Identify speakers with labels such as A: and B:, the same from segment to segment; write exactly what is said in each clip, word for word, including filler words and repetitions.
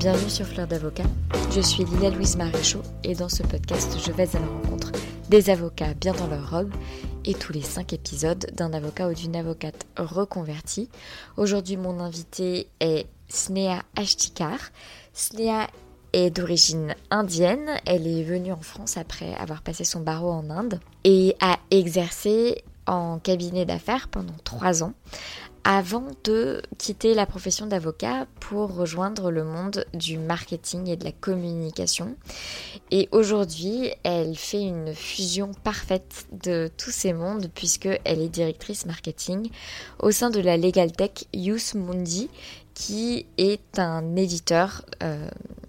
A: Bienvenue sur Fleur d'Avocat, je suis Lilia Louise Maréchaux et dans ce podcast, je vais à la rencontre des avocats bien dans leur robe et tous les cinq épisodes d'un avocat ou d'une avocate reconvertie. Aujourd'hui, mon invité est Sneha Ashtikar. Sneha est d'origine indienne, elle est venue en France après avoir passé son barreau en Inde et a exercé en cabinet d'affaires pendant trois ans avant de quitter la profession d'avocat pour rejoindre le monde du marketing et de la communication. Et aujourd'hui, elle fait une fusion parfaite de tous ces mondes puisqu'elle est directrice marketing au sein de la Legal Tech Youth Mundi, qui est un éditeur euh,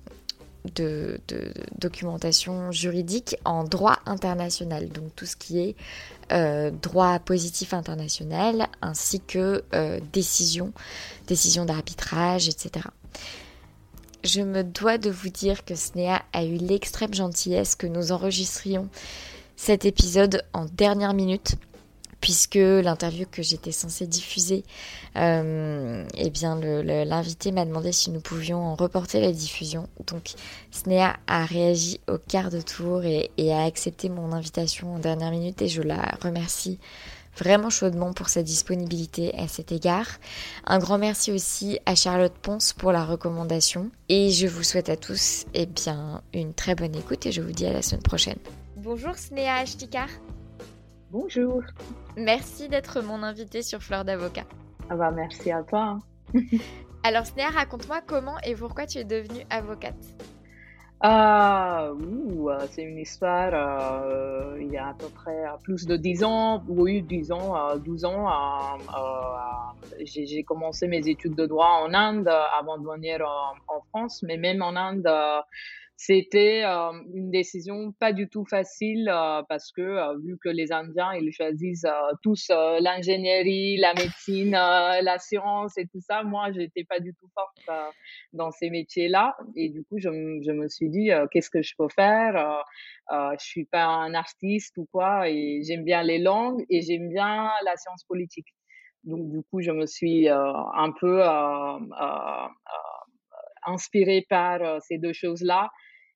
A: de, de documentation juridique en droit international, donc tout ce qui est euh, droit positif international ainsi que euh, décision, décision d'arbitrage, et cetera. Je me dois de vous dire que Sneha a eu l'extrême gentillesse que nous enregistrions cet épisode en dernière minute, puisque l'interview que j'étais censée diffuser, euh, eh bien le, le, l'invité m'a demandé si nous pouvions en reporter la diffusion. Donc Sneha a réagi au quart de tour et, et a accepté mon invitation en dernière minute et je la remercie vraiment chaudement pour sa disponibilité à cet égard. Un grand merci aussi à Charlotte Ponce pour la recommandation. Et je vous souhaite à tous eh bien, une très bonne écoute et je vous dis à la semaine prochaine. Bonjour Sneha Ashtikar.
B: Bonjour.
A: Merci d'être mon invitée sur Fleur d'Avocat.
B: Ah bah merci à toi.
A: Alors Sneha, raconte-moi comment et pourquoi tu es devenue avocate.
B: Ah, ouh, c'est une histoire, euh, il y a à peu près plus de dix ans, oui, dix ans, euh, douze ans. Euh, euh, j'ai, j'ai commencé mes études de droit en Inde avant de venir en, en France, mais même en Inde, euh, c'était euh, une décision pas du tout facile euh, parce que euh, vu que les Indiens ils choisissent euh, tous euh, l'ingénierie, la médecine, euh, la science et tout ça, moi j'étais pas du tout forte euh, dans ces métiers-là et du coup je, m- je me suis dit euh, qu'est-ce que je peux faire. Euh, euh, je suis pas un artiste ou quoi et j'aime bien les langues et j'aime bien la science politique. Donc du coup je me suis euh, un peu euh, euh, inspirée par euh, ces deux choses-là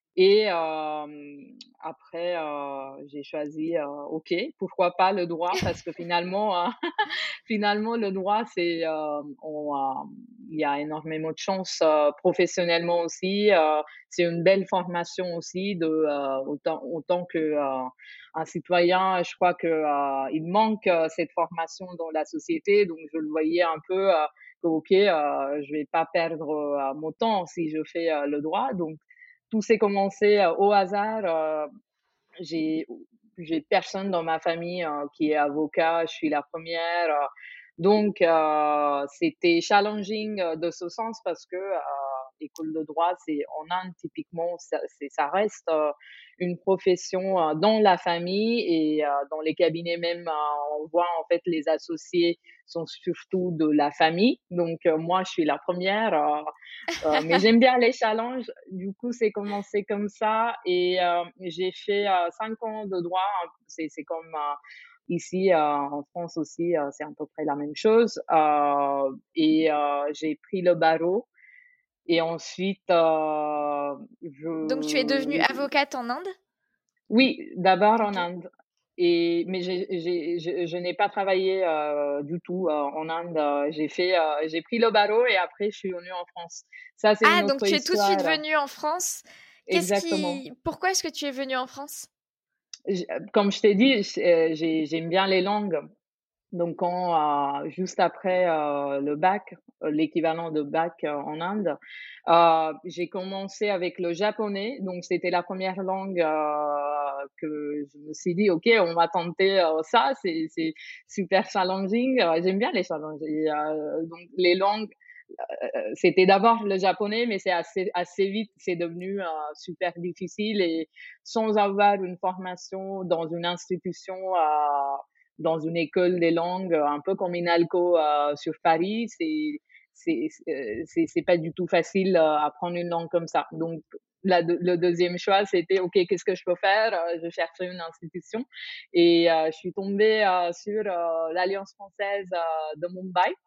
B: et euh, après, euh, j'ai choisi, euh, OK, pourquoi pas le droit, parce que finalement, euh, finalement, le droit, c'est, euh, on, euh, il y a énormément de chance euh, professionnellement aussi. Euh, c'est une belle formation aussi, de euh, autant, autant que euh, un citoyen. Je crois que euh, il manque euh, cette formation dans la société, donc je le voyais un peu. Euh, que, OK, euh, je vais pas perdre euh, mon temps si je fais euh, le droit, donc tout s'est commencé euh, au hasard. Euh, j'ai j'ai personne dans ma famille euh, qui est avocat. Je suis la première. Euh, donc euh, c'était challenging euh, de ce sens parce que euh, l'école de droit, c'est en Inde typiquement, ça, c'est, ça reste euh, une profession euh, dans la famille et euh, dans les cabinets même, euh, on voit en fait les associés sont surtout de la famille. Donc euh, moi, je suis la première. Euh, euh, mais j'aime bien les challenges. Du coup, c'est commencé comme ça et euh, j'ai fait euh, cinq ans de droit. C'est, c'est comme euh, ici euh, en France aussi, euh, c'est à peu près la même chose. Euh, et euh, j'ai pris le barreau et ensuite euh,
A: Donc tu es devenue
B: je,
A: avocate en Inde ?
B: oui, d'abord en
A: Ok.
B: Inde. Et mais j'ai, j'ai, je, je n'ai pas travaillé euh, du tout euh, en Inde. Euh, J'ai fait, euh, j'ai pris le barreau et après je suis venue en France. Ça, c'est
A: Ah,
B: une
A: donc
B: autre
A: tu es tout de suite
B: histoire.
A: venue en France. Qu'est-ce
B: Exactement.
A: qui... Pourquoi est-ce que tu es venue en France ?
B: J- Comme je t'ai dit, j- euh, j'ai- j'aime bien les langues. Donc, quand, euh, juste après euh, le bac, euh, l'équivalent de bac euh, en Inde, euh, j'ai commencé avec le japonais. Donc, c'était la première langue euh, que je me suis dit, OK, on va tenter euh, ça. C'est, c'est super challenging. Euh, j'aime bien les challenges. Et, euh, donc, les langues, euh, c'était d'abord le japonais, mais c'est assez, assez vite, c'est devenu euh, super difficile. Et sans avoir une formation dans une institution, euh, dans une école des langues, un peu comme Inalco euh, sur Paris, c'est c'est c'est c'est pas du tout facile euh, apprendre une langue comme ça. Donc la, le deuxième choix, c'était OK, qu'est-ce que je peux faire? Euh, Je cherchais une institution et euh, je suis tombée euh, sur euh, l'Alliance française euh, de Mumbai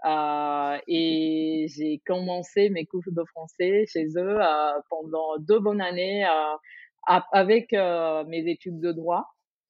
B: Euh, et j'ai commencé mes cours de français chez eux euh, pendant deux bonnes années euh, ap- avec euh, mes études de droit.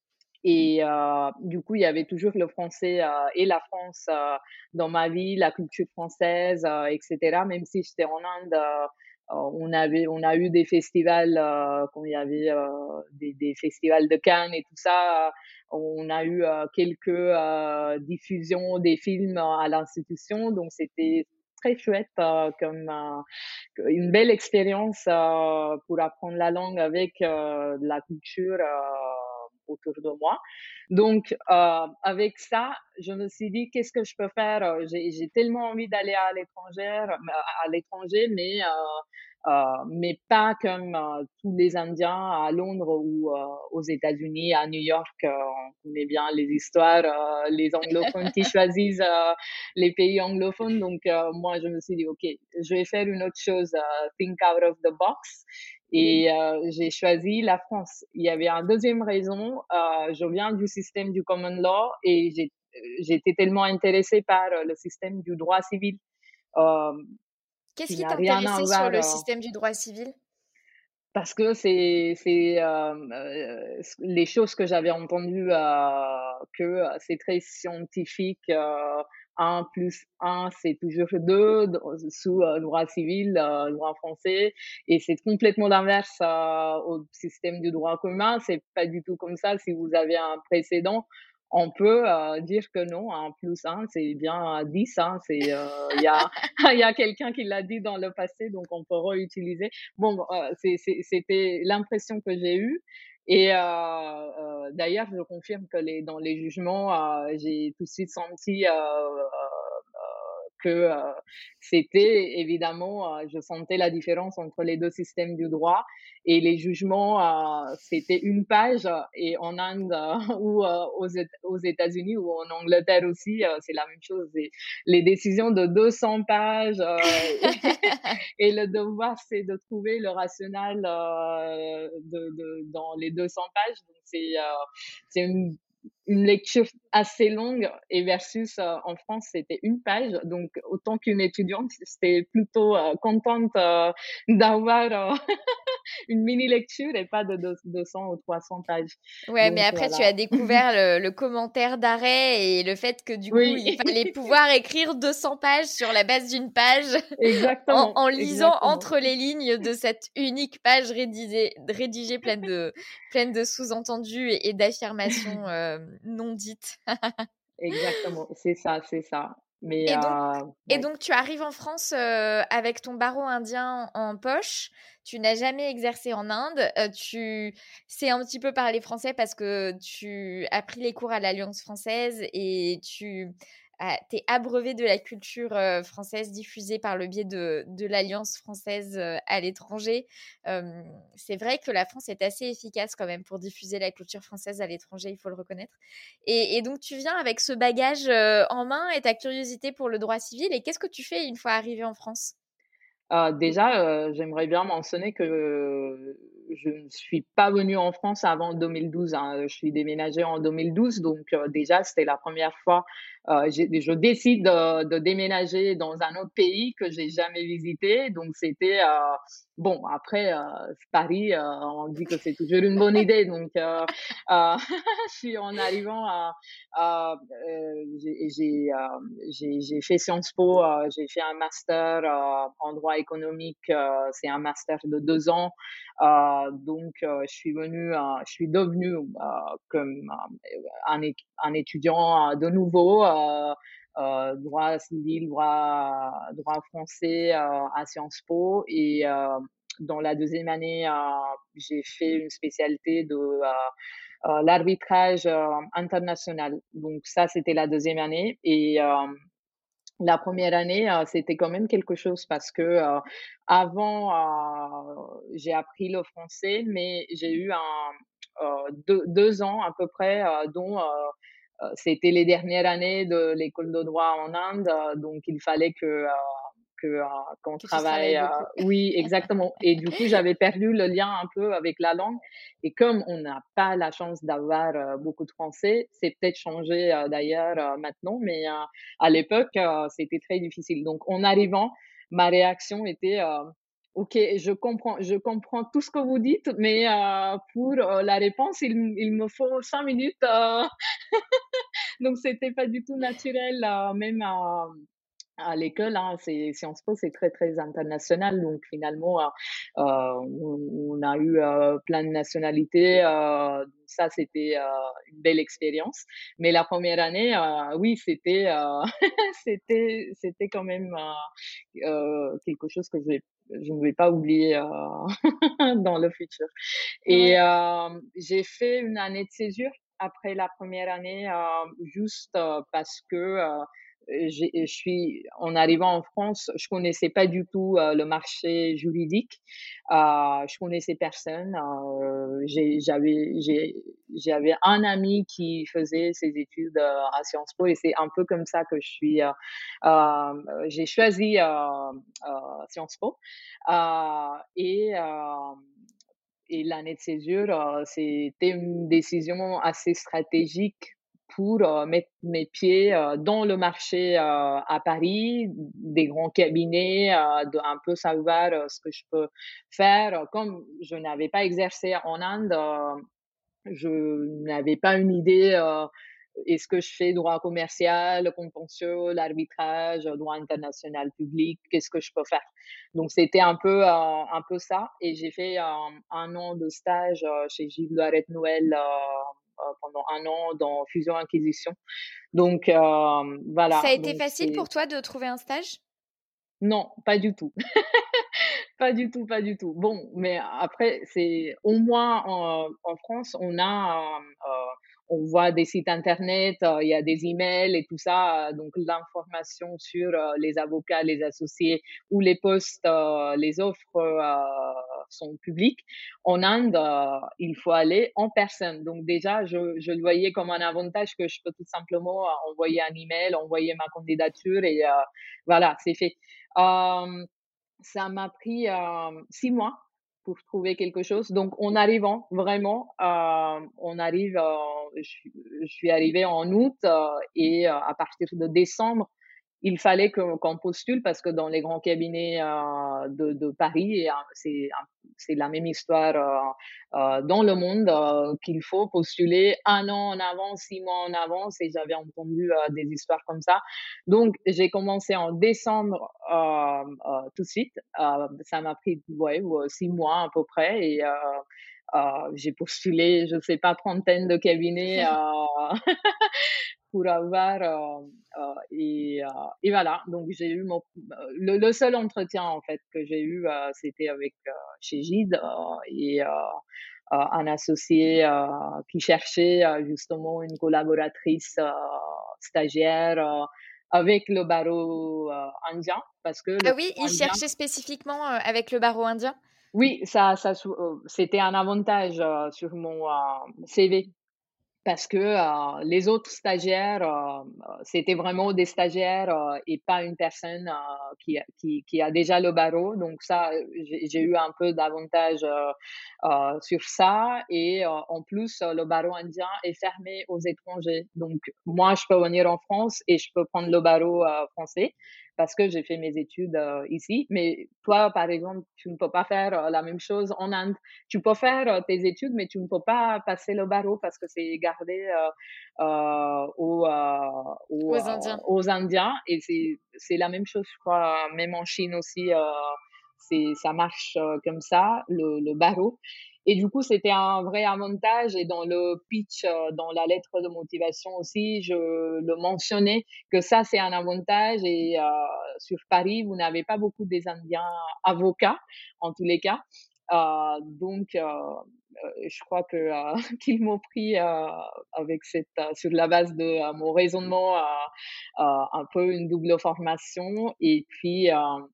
B: Et euh, du coup, il y avait toujours le français euh, et la France euh, dans ma vie, la culture française, euh, et cetera. Même si j'étais en Inde, euh, euh, on avait, on a eu des festivals euh, quand il y avait euh, des, des festivals de Cannes et tout ça. euh, On a eu euh, quelques euh, diffusions des films euh, à l'institution, donc c'était très chouette euh, comme euh, une belle expérience euh, pour apprendre la langue avec euh, de la culture euh, autour de moi. Donc, euh, avec ça, je me suis dit, qu'est-ce que je peux faire? Euh, J'ai, j'ai tellement envie d'aller à l'étranger, à l'étranger, mais euh, euh, mais pas comme euh, tous les Indiens à Londres ou euh, aux États-Unis, à New York. Euh, on connaît bien les histoires, euh, les anglophones qui choisissent euh, les pays anglophones. Donc, euh, moi, je me suis dit, OK, je vais faire une autre chose, euh, think out of the box. Et euh, j'ai choisi la France. Il y avait une deuxième raison. Euh, je viens du système du common law et j'ai, j'étais tellement intéressée par euh, le système du droit civil euh,
A: Qu'est-ce
B: qui
A: qui
B: n'a rien à
A: t'intéressait sur
B: voir
A: le
B: euh,
A: système du droit civil?
B: parce que c'est c'est euh, euh, les choses que j'avais entendues euh, que euh, c'est très scientifique. Euh, un plus un, c'est toujours deux sous euh, droit civil, euh, droit français, et c'est complètement l'inverse euh, au système du droit commun. C'est pas du tout comme ça. Si vous avez un précédent, on peut euh, dire que non, un plus un, c'est bien dix. Hein, c'est euh, il y a il y a quelqu'un qui l'a dit dans le passé, donc on peut réutiliser. Bon, euh, c'est, c'est, c'était l'impression que j'ai eue. Et euh, euh, d'ailleurs, je confirme que les, dans les jugements, euh, j'ai tout de suite senti euh, euh, que euh, c'était évidemment, euh, je sentais la différence entre les deux systèmes du droit et les jugements, euh, c'était une page et en Inde euh, ou euh, aux, aux États-Unis ou en Angleterre aussi, euh, c'est la même chose. Et les décisions de deux cents pages euh, et le devoir, c'est de trouver le rationnel euh, de, de, dans les deux cents pages. Donc, c'est euh, c'est une une lecture assez longue et versus euh, en France c'était une page, donc autant qu'une étudiante j'étais plutôt euh, contente euh, d'avoir euh, une mini lecture et pas de deux cents ou trois cents pages,
A: Ouais, mais
B: donc
A: après, tu
B: voilà.
A: as découvert le, le commentaire d'arrêt et le fait que du coup, il
B: Oui.
A: fallait pouvoir écrire deux cents pages sur la base d'une page en,
B: Exactement,
A: en lisant
B: exactement.
A: entre les lignes de cette unique page rédigée, rédigée pleine de, pleine de sous-entendus et, et d'affirmations euh, non dites.
B: Exactement, c'est ça, c'est ça. Mais
A: Et donc,
B: euh,
A: et
B: ouais.
A: donc, tu arrives en France euh, avec ton barreau indien en poche. Tu n'as jamais exercé en Inde. Euh, tu sais un petit peu parler français parce que tu as pris les cours à l'Alliance française et tu t'es abreuvé de la culture euh, française diffusée par le biais de, de l'Alliance française euh, à l'étranger. Euh, c'est vrai que la France est assez efficace quand même pour diffuser la culture française à l'étranger, il faut le reconnaître. Et, et donc, tu viens avec ce bagage euh, en main et ta curiosité pour le droit civil. Et qu'est-ce que tu fais une fois arrivé en France?
B: Euh, déjà, euh, j'aimerais bien mentionner que euh, je ne suis pas venue en France avant deux mille douze. Hein. Je suis déménagée en deux mille douze, donc euh, déjà, c'était la première fois. Euh, j'ai- je décide de, de déménager dans un autre pays que j'ai jamais visité. Donc, c'était euh, bon. Après, euh, Paris, euh, on dit que c'est toujours une bonne idée. Donc, euh, euh, je suis en arrivant à, à, euh, j'ai j'ai, euh, j'ai j'ai fait Sciences Po, euh, j'ai fait un master euh, en droit économique, euh, c'est un master de deux ans. Euh, donc, euh, je suis venue, euh, je suis devenue euh, comme euh, un, é- un étudiant euh, de nouveau, euh, euh, droit civil, droit, droit français euh, à Sciences Po. Et euh, dans la deuxième année, euh, j'ai fait une spécialité de euh, euh, l'arbitrage euh, international. Donc ça, c'était la deuxième année. Et euh, la première année, euh, c'était quand même quelque chose parce que euh, avant, euh, j'ai appris le français, mais j'ai eu un, euh, deux, deux ans à peu près, euh, dont euh, euh, c'était les dernières années de l'école de droit en Inde. Euh, donc il fallait que euh, que euh, qu'on
A: Que tu travailles
B: travaille. euh,
A: beaucoup.
B: oui, exactement. Et du coup, j'avais perdu le lien un peu avec la langue. Et comme on n'a pas la chance d'avoir euh, beaucoup de français, c'est peut-être changé euh, d'ailleurs euh, maintenant, mais euh, à l'époque, euh, c'était très difficile. Donc, en arrivant, ma réaction était euh, OK, je comprends, je comprends tout ce que vous dites, mais euh, pour euh, la réponse, il, m- il me faut cinq minutes. euh. Donc, c'était pas du tout naturel, euh, même à, à l'école, hein, c'est Sciences Po, c'est très, très international. Donc, finalement, euh, euh, on, on a eu euh, plein de nationalités. Euh, ça, c'était euh, une belle expérience. Mais la première année, euh, oui, c'était, euh, c'était, c'était quand même euh, euh, quelque chose que je, vais- je ne vais pas oublier euh, dans le futur. Et
A: Ouais.
B: euh, j'ai fait une année de césure après la première année, euh, juste euh, parce que euh, j'ai, je suis, en arrivant en France, je connaissais pas du tout euh, le marché juridique. Euh, je connaissais personne. Euh, j'ai, j'avais, j'ai, j'avais un ami qui faisait ses études euh, à Sciences Po et c'est un peu comme ça que je suis. Euh, euh, j'ai choisi euh, euh, Sciences Po euh, et euh, et l'année de césure, heu, c'était une décision assez stratégique pour, heu, mettre mes pieds, heu, dans le marché, heu, à Paris, des grands cabinets, heu, de un peu savoir, heu, ce que je peux faire. Comme je n'avais pas exercé en Inde, heu, je n'avais pas une idée, heu, est-ce que je fais droit commercial, contentieux, l'arbitrage, droit international public, qu'est-ce que je peux faire? Donc c'était un peu, heu, un peu ça et j'ai fait, hem, un an de stage, heu, chez Gilles Loiret Noël, heu heu, pendant un an dans fusion-acquisition. Donc hem,
A: Ça
B: voilà,
A: a été
B: donc
A: facile
B: c'est
A: pour toi de trouver un stage?
B: non, pas du tout. Pas du tout, pas du tout. Bon, mais après, c'est au moins en, en France, on a, euh, euh, on voit des sites internet, euh, il y a des emails et tout ça, euh, donc l'information sur euh, les avocats, les associés ou les postes, euh, les offres euh, sont publiques. En Inde, euh, il faut aller en personne. Donc déjà, je, je le voyais comme un avantage que je peux tout simplement euh, envoyer un email, envoyer ma candidature et euh, voilà, c'est fait. Euh, Ça m'a pris, hem, six mois pour trouver quelque chose. Donc en arrivant vraiment, hem, on arrive, heu, je suis je suis arrivée en août, heu et heu, à partir de décembre, il fallait que qu'on postule parce que dans les grands cabinets, heu, de de Paris et heu, c'est un c'est la même histoire, heu heu, dans le monde, heu, qu'il faut postuler un an en avance, six mois en avance et j'avais entendu, heu, des histoires comme ça. Donc j'ai commencé en décembre, hem, heu, tout de suite. Heu, ça m'a pris, ouais, ouais, six mois à peu près et heu heu, j'ai postulé, je sais pas, trentaine de cabinets, heu pour avoir, heu heu et heu et voilà, donc j'ai eu mon le le seul entretien, en fait, que j'ai eu, heu, c'était avec, heu, chez Gide, heu et heu, heu, un associé, heu, qui cherchait, heu, justement une collaboratrice, heu, stagiaire, heu, avec le barreau, heu, indien parce que le
A: Ah oui,
B: barreau
A: ils
B: indien
A: cherchaient spécifiquement, heu, avec le barreau indien?
B: oui, ça ça sou heu, c'était un avantage, heu, sur mon, heu, C V. Parce que, heu, les autres stagiaires, heu, c'était vraiment des stagiaires, heu, et pas une personne, heu, qui a qui qui a déjà le barreau. Donc ça, heu, j'ai j'ai eu un peu d'avantage, heu heu, sur ça et heu, en plus, heu, le barreau indien est fermé aux étrangers. Donc moi, je peux venir en France et je peux prendre le barreau, heu, français parce que j'ai fait mes études, heu, ici. Mais toi, par exemple, tu ne peux pas faire, heu, la même chose en Inde. Tu peux faire euh, tes études, mais tu ne peux pas passer le barreau parce que c'est gardé euh, euh, aux, euh, aux,
A: Aux
B: euh,
A: Indiens.
B: aux Indiens. Et c'est, c'est la même chose, je crois, même en Chine aussi, euh, c'est, ça marche euh, comme ça, le, le barreau. Et du coup, c'était un vrai avantage. Et dans le pitch, euh, dans la lettre de motivation aussi, je le mentionnais que ça, c'est un avantage. Et euh, sur Paris, vous n'avez pas beaucoup des Indiens avocats, en tous les cas. Euh, donc, euh, euh, je crois que euh, qu'ils m'ont pris euh, avec cette euh, sur la base de euh, mon raisonnement, euh, euh, un peu une double formation et puis euh,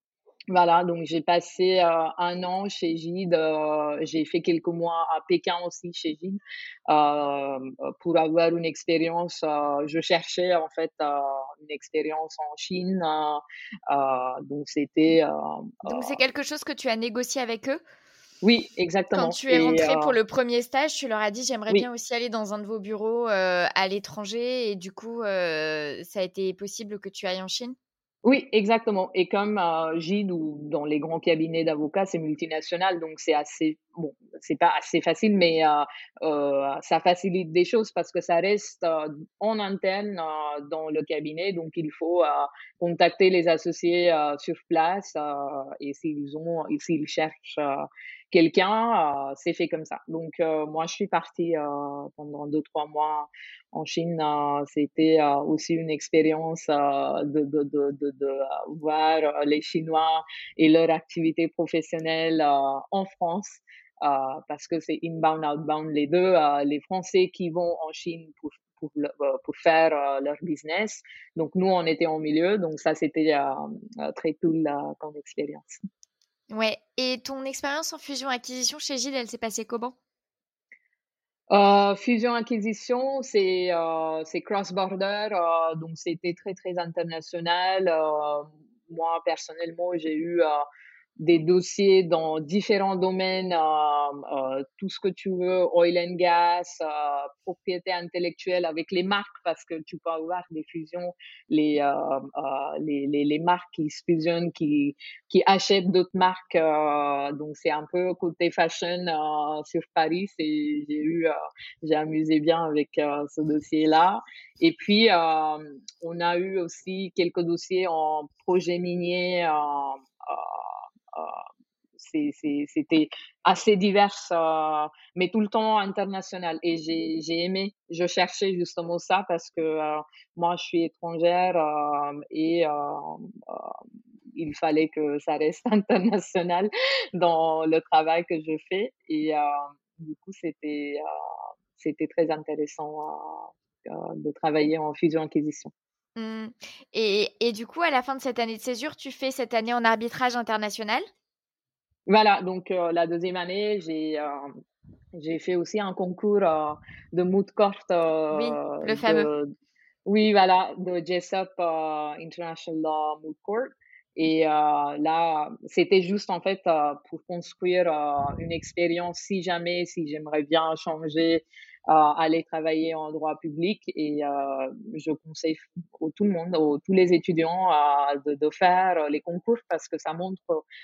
B: Voilà, donc j'ai passé, heu, un an chez Gide, heu, j'ai fait quelques mois à Pékin aussi chez Gide, hem, heu, pour avoir une expérience, heu, je cherchais en fait, heu, une expérience en Chine, heu heu, donc c'était, heu
A: Donc c'est
B: heu
A: quelque chose que tu as négocié avec eux?
B: oui,
A: Quand
B: exactement
A: tu es
B: et
A: rentrée
B: heu
A: pour le premier stage, tu leur as dit: «J'aimerais bien
B: oui.
A: aussi aller dans un de vos bureaux, heu, à l'étranger» et du coup, heu, ça a été possible que tu ailles en Chine?
B: Oui, exactement et comme, heu, Gide ou dans les grands cabinets d'avocats, c'est multinational, donc c'est assez bon, c'est pas assez facile, mais heu heu, ça facilite des choses parce que ça reste, heu, en interne, heu, dans le cabinet, donc il faut, heu, contacter les associés, heu, sur place, heu et s'ils ont et s'ils cherchent, heu, quelqu'un, heu, c'est fait comme ça. Donc heu, moi, je suis partie, heu, pendant deux trois mois en Chine, heu, c'était, heu, aussi une expérience, heu, de de de de de, heu, voir, heu, les Chinois et leur activité professionnelle, heu, en France, heu, parce que c'est inbound, outbound les deux. Heu, les Français qui vont en Chine pour pour le heu, pour faire, heu, leur business. Donc nous, on était au milieu, donc ça, c'était, hem, heu, très cool, heu, comme expérience.
A: Ouais, et ton expérience en fusion-acquisition chez Gide, elle s'est passée comment?
B: Heu, fusion-acquisition, c'est, heu, c'est cross-border, heu, donc c'était très, très international. Heu, moi, personnellement, j'ai eu, heu, des dossiers dans différents domaines, hem, heu, tout ce que tu veux, oil and gas, heu, propriété intellectuelle avec les marques parce que tu peux avoir des fusions, les, heu heu, les les les marques qui se fusionnent, qui qui achètent d'autres marques, heu, donc c'est un peu côté fashion, heu, sur Paris. C'est j'ai eu, heu, j'ai amusé bien avec, heu, ce dossier-là et puis, hem, on a eu aussi quelques dossiers en projet minier, heu heu heu, c'est c'est c'était assez divers, heu, mais tout le temps international et j'ai j'ai aimé. Je cherchais justement ça parce que, heu, moi je suis étrangère, hem et hem, heu, il fallait que ça reste international dans le travail que je fais et heu, du coup c'était, heu, c'était très intéressant, heu heu, de travailler en fusion-acquisition.
A: Mmh, et et du coup, à la fin de cette année de césure, tu fais cette année en arbitrage international?
B: Voilà, donc heu, la deuxième année, j'ai, hem, j'ai fait aussi un concours, heu, de moot court,
A: Oui,
B: heu,
A: le fameux.
B: de oui, voilà, de Jessup, heu, International Law Moot Court et heu, là, c'était juste en fait, heu, pour construire, heu, une expérience si jamais, si j'aimerais bien changer, heu, aller travailler en droit public et heu, je conseille f au tout le monde, aux tous les étudiants, heu, de de faire les concours parce que ça montre,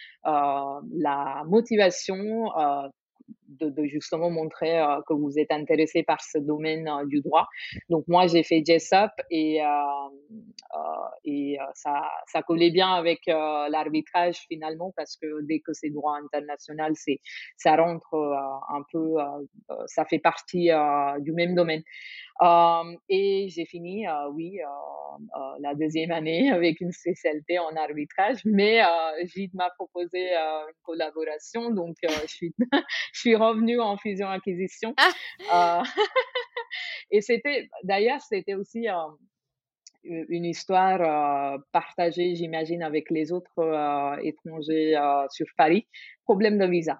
B: heu, la motivation, heu, de de justement montrer, heu, que vous êtes intéressé par ce domaine, heu, du droit. Donc moi, j'ai fait Jessup et hem, heu et heu, ça ça collait bien avec, heu, l'arbitrage finalement parce que dès que c'est droit international, c'est ça rentre, heu, un peu, heu heu, ça fait partie, heu, du même domaine. Hem et j'ai fini, heu, oui, heu heu, la deuxième année avec une spécialité en arbitrage, mais heu, Gide m'a proposé, heu, une collaboration, donc heu, je suis je suis revenue en fusion-acquisition,
A: Ah!
B: heu et c'était d'ailleurs, c'était aussi, hem, u une histoire, heu, partagée, j'imagine, avec les autres, heu, étrangers, heu, sur Paris. Problème de visa.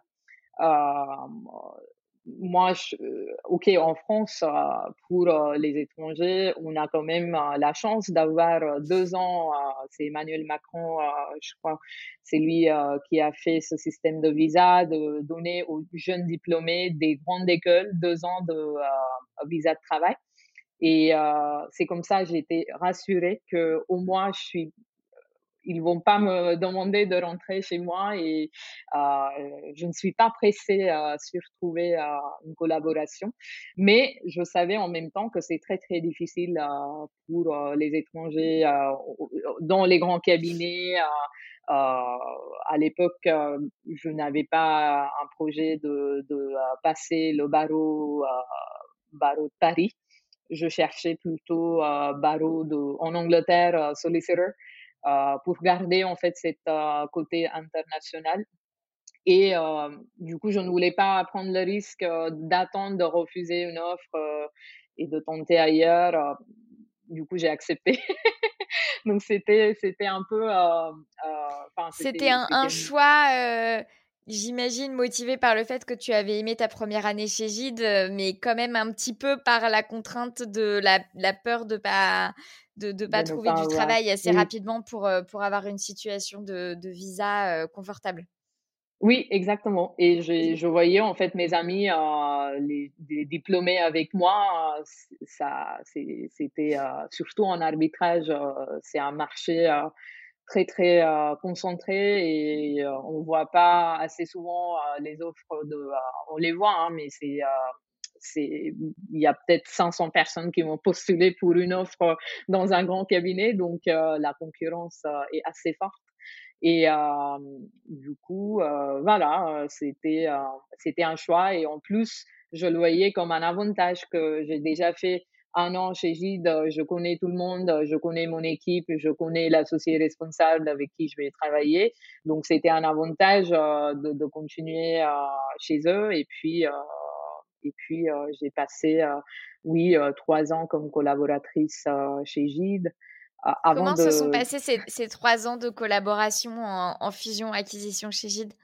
B: Hem, moi, je OK, en France, heu, pour, heu, les étrangers, on a quand même, heu, la chance d'avoir, heu, deux ans, heu, c'est Emmanuel Macron, heu, je crois, c'est lui, heu, qui a fait ce système de visa, de donner aux jeunes diplômés des grandes écoles deux ans de, heu, visa de travail et heu, c'est comme ça, j'ai été rassurée qu'au moins je suis ils vont pas me demander de rentrer chez moi et heu, je ne suis pas pressée, heu, sur trouver, heu, une collaboration. Mais je savais en même temps que c'est très, très difficile, heu, pour, heu, les étrangers, heu, au au dans les grands cabinets, heu heu, à l'époque, heu, je n'avais pas un projet de de, heu, passer le barreau, heu, barreau de Paris. Je cherchais plutôt, heu, barreau de en Angleterre, heu, solicitor, heu, pour garder en fait cet, heu, côté international et hem, du coup, je ne voulais pas prendre le risque, heu, d'attendre, de refuser une offre, heu et de tenter ailleurs, heu, du coup, j'ai accepté Donc c'était c'était un peu, euh, euh, enfin
A: C'était
B: c'était
A: un, un
B: c'était
A: choix, euh, j'imagine, motivé par le fait que tu avais aimé ta première année chez Gide, euh, mais quand même un petit peu par la contrainte de la, la peur de pas de, de
B: de
A: pas
B: ne
A: trouver
B: pas
A: du
B: avoir.
A: travail assez
B: Oui.
A: rapidement pour, euh, pour avoir une situation de, de visa euh, confortable.
B: Oui, exactement. Et je, je voyais en fait mes amis, euh, les, les diplômés avec moi, euh, c- ça, c'est- c'était euh, surtout en arbitrage, euh, c'est un marché euh, très très euh, concentré et euh, on voit pas assez souvent euh, les offres de, euh, on les voit, hein, mais c'est euh, c'est, il y a peut-être cinq cents personnes qui vont postuler pour une offre dans un grand cabinet, donc euh, la concurrence euh, est assez forte. Et euh, du coup, euh, voilà, euh, c'était euh, c'était un choix. Et en plus, je le voyais comme un avantage que j'ai déjà fait un an chez Gide. euh, Je connais tout le monde, euh, je connais mon équipe, je connais l'associé responsable avec qui je vais travailler. Donc, c'était un avantage euh, de, de continuer euh, chez eux. Et puis, euh, et puis euh, j'ai passé, euh, oui, euh, trois ans comme collaboratrice euh, chez Gide euh, avant
A: Comment se sont
B: de.
A: passés ces, ces trois ans de collaboration en, en fusion-acquisition chez Gide?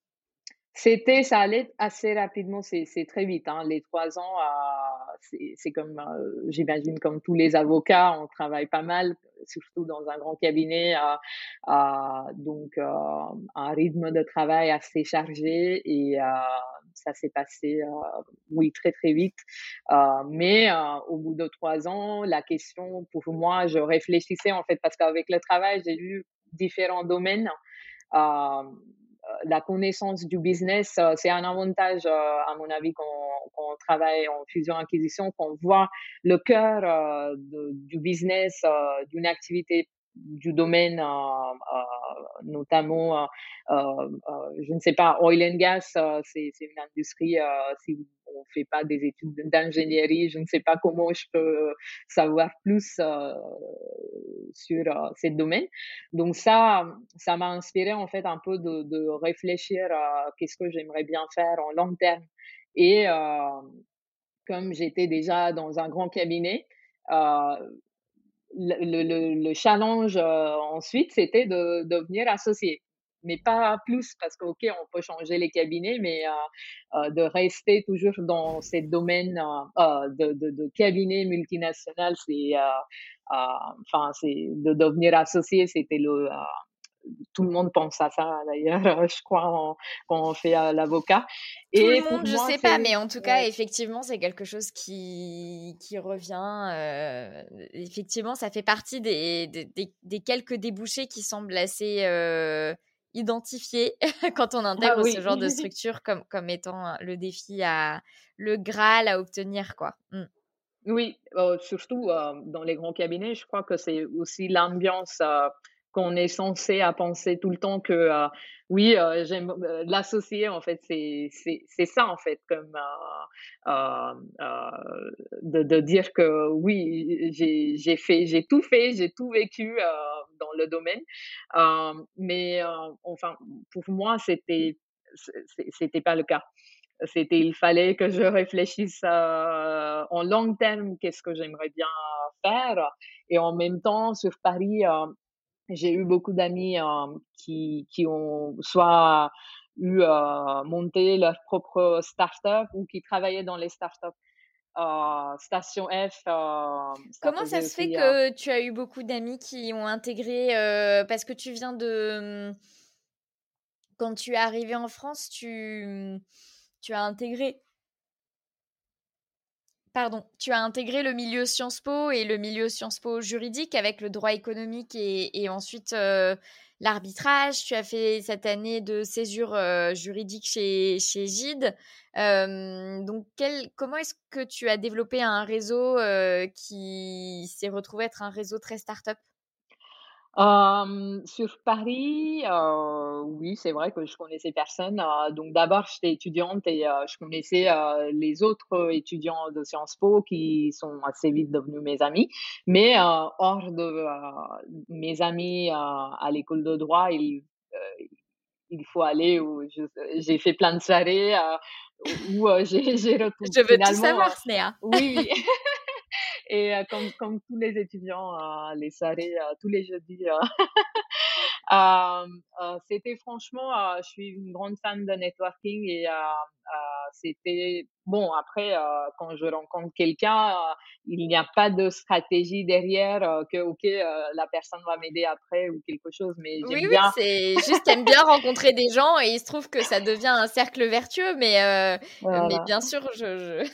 B: C'était ça allait assez rapidement, c'est c'est très vite, hein. Les trois ans, heu, c'est c'est comme, heu, j'imagine comme tous les avocats, on travaille pas mal, surtout dans un grand cabinet, heu heu, donc heu, un rythme de travail assez chargé et heu, ça s'est passé, heu, oui, très, très vite. Heu, mais heu, au bout de trois ans, la question pour moi, je réfléchissais en fait parce qu'avec le travail, j'ai vu différents domaines. Euh, la connaissance du business, euh, c'est un avantage, euh, à mon avis, quand, quand on travaille en fusion-acquisition, qu'on voit le cœur euh, de- du business, euh, d'une activité du domaine, euh, euh, notamment, euh, euh, euh, je ne sais pas, oil and gas, euh, c'est c'est une industrie, euh, si on ne fait pas des études d'ingénierie, je ne sais pas comment je peux savoir plus euh, sur euh, ce domaine. Donc ça, ça m'a inspiré en fait un peu de, de réfléchir à qu'est-ce que j'aimerais bien faire en long terme. Et euh, comme j'étais déjà dans un grand cabinet, euh, le, le, le- le challenge euh, ensuite, c'était de devenir associé. Mais pas plus, parce que, OK, on peut changer les cabinets, mais euh, euh, de rester toujours dans ces domaines euh, euh, de, de, de cabinet multinational, c'est, euh, euh, enfin, c'est de devenir associé, c'était le, euh, tout le monde pense à ça d'ailleurs, je crois, en- quand on fait euh, l'avocat.
A: Tout le
B: Et pour
A: monde, je
B: moi,
A: sais pas, mais
B: c'est,
A: en tout cas,
B: ouais,
A: effectivement, c'est quelque chose qui, qui revient. euh, effectivement, ça fait partie des, des, des- des quelques débouchés qui semblent assez euh, identifiés quand on
B: ah
A: intègre ce
B: oui.
A: genre de structure comme, comme étant le défi à le Graal à obtenir, quoi. Mm.
B: Oui, heu, surtout, heu, dans les grands cabinets, je crois que c'est aussi l'ambiance, heu, qu'on est censé à penser tout le temps que, heu, oui, heu, j'aime, heu, l'associé en fait, c'est c'est c'est ça en fait comme, heu, heu, heu, de de dire que oui, j'ai j'ai fait j'ai tout fait, j'ai tout vécu, heu, dans le domaine. Hem, mais, heu, enfin, pour moi, c'était c c c'était pas le cas. C'était, il fallait que je réfléchisse euh, en long terme, qu'est-ce que j'aimerais bien faire. Et en même temps, sur Paris, euh, j'ai eu beaucoup d'amis euh, qui, qui ont soit eu euh, monté leur propre start-up ou qui travaillaient dans les start-up. Euh, Station F, euh, ça
A: Comment ça
B: faisait
A: se fait
B: aussi. Euh,
A: que tu as eu beaucoup d'amis qui ont intégré, euh, parce que tu viens de... Quand tu es arrivé en France, tu, tu as intégré Pardon, tu as intégré le milieu Sciences Po et le milieu Sciences Po juridique avec le droit économique et, et ensuite euh, l'arbitrage. Tu as fait cette année de césure euh, juridique chez, chez Gide. Euh, donc, quel, comment est-ce que tu as développé un réseau euh, qui s'est retrouvé être un réseau très start-up?
B: Hem, sur Paris, heu, oui, c'est vrai que je connaissais personne, heu, donc d'abord j'étais étudiante et heu, je connaissais, heu, les autres étudiants de Sciences Po qui sont assez vite devenus mes amis. Mais heu, hors de, heu, mes amis, heu, à l'école de droit, il, heu, il faut aller où je j'ai fait plein de soirées, heu, où où, heu, j'ai j'ai retou
A: Je veux tout
B: finalement, heu
A: savoir, Snéha.
B: oui, oui. Et euh, comme, comme tous les étudiants, euh, les soirées, euh, tous les jeudis, euh, euh, euh, c'était franchement, euh, je suis une grande fan de networking et euh, euh, c'était bon. Après, euh, quand je rencontre quelqu'un, euh, il n'y a pas de stratégie derrière euh, que ok, euh, la personne va m'aider après ou quelque chose. Mais
A: Oui,
B: j'aime
A: oui,
B: bien,
A: c'est juste t'aimes bien rencontrer des gens et il se trouve que ça devient un cercle vertueux, mais euh, mais
B: voilà.
A: bien sûr, je, je...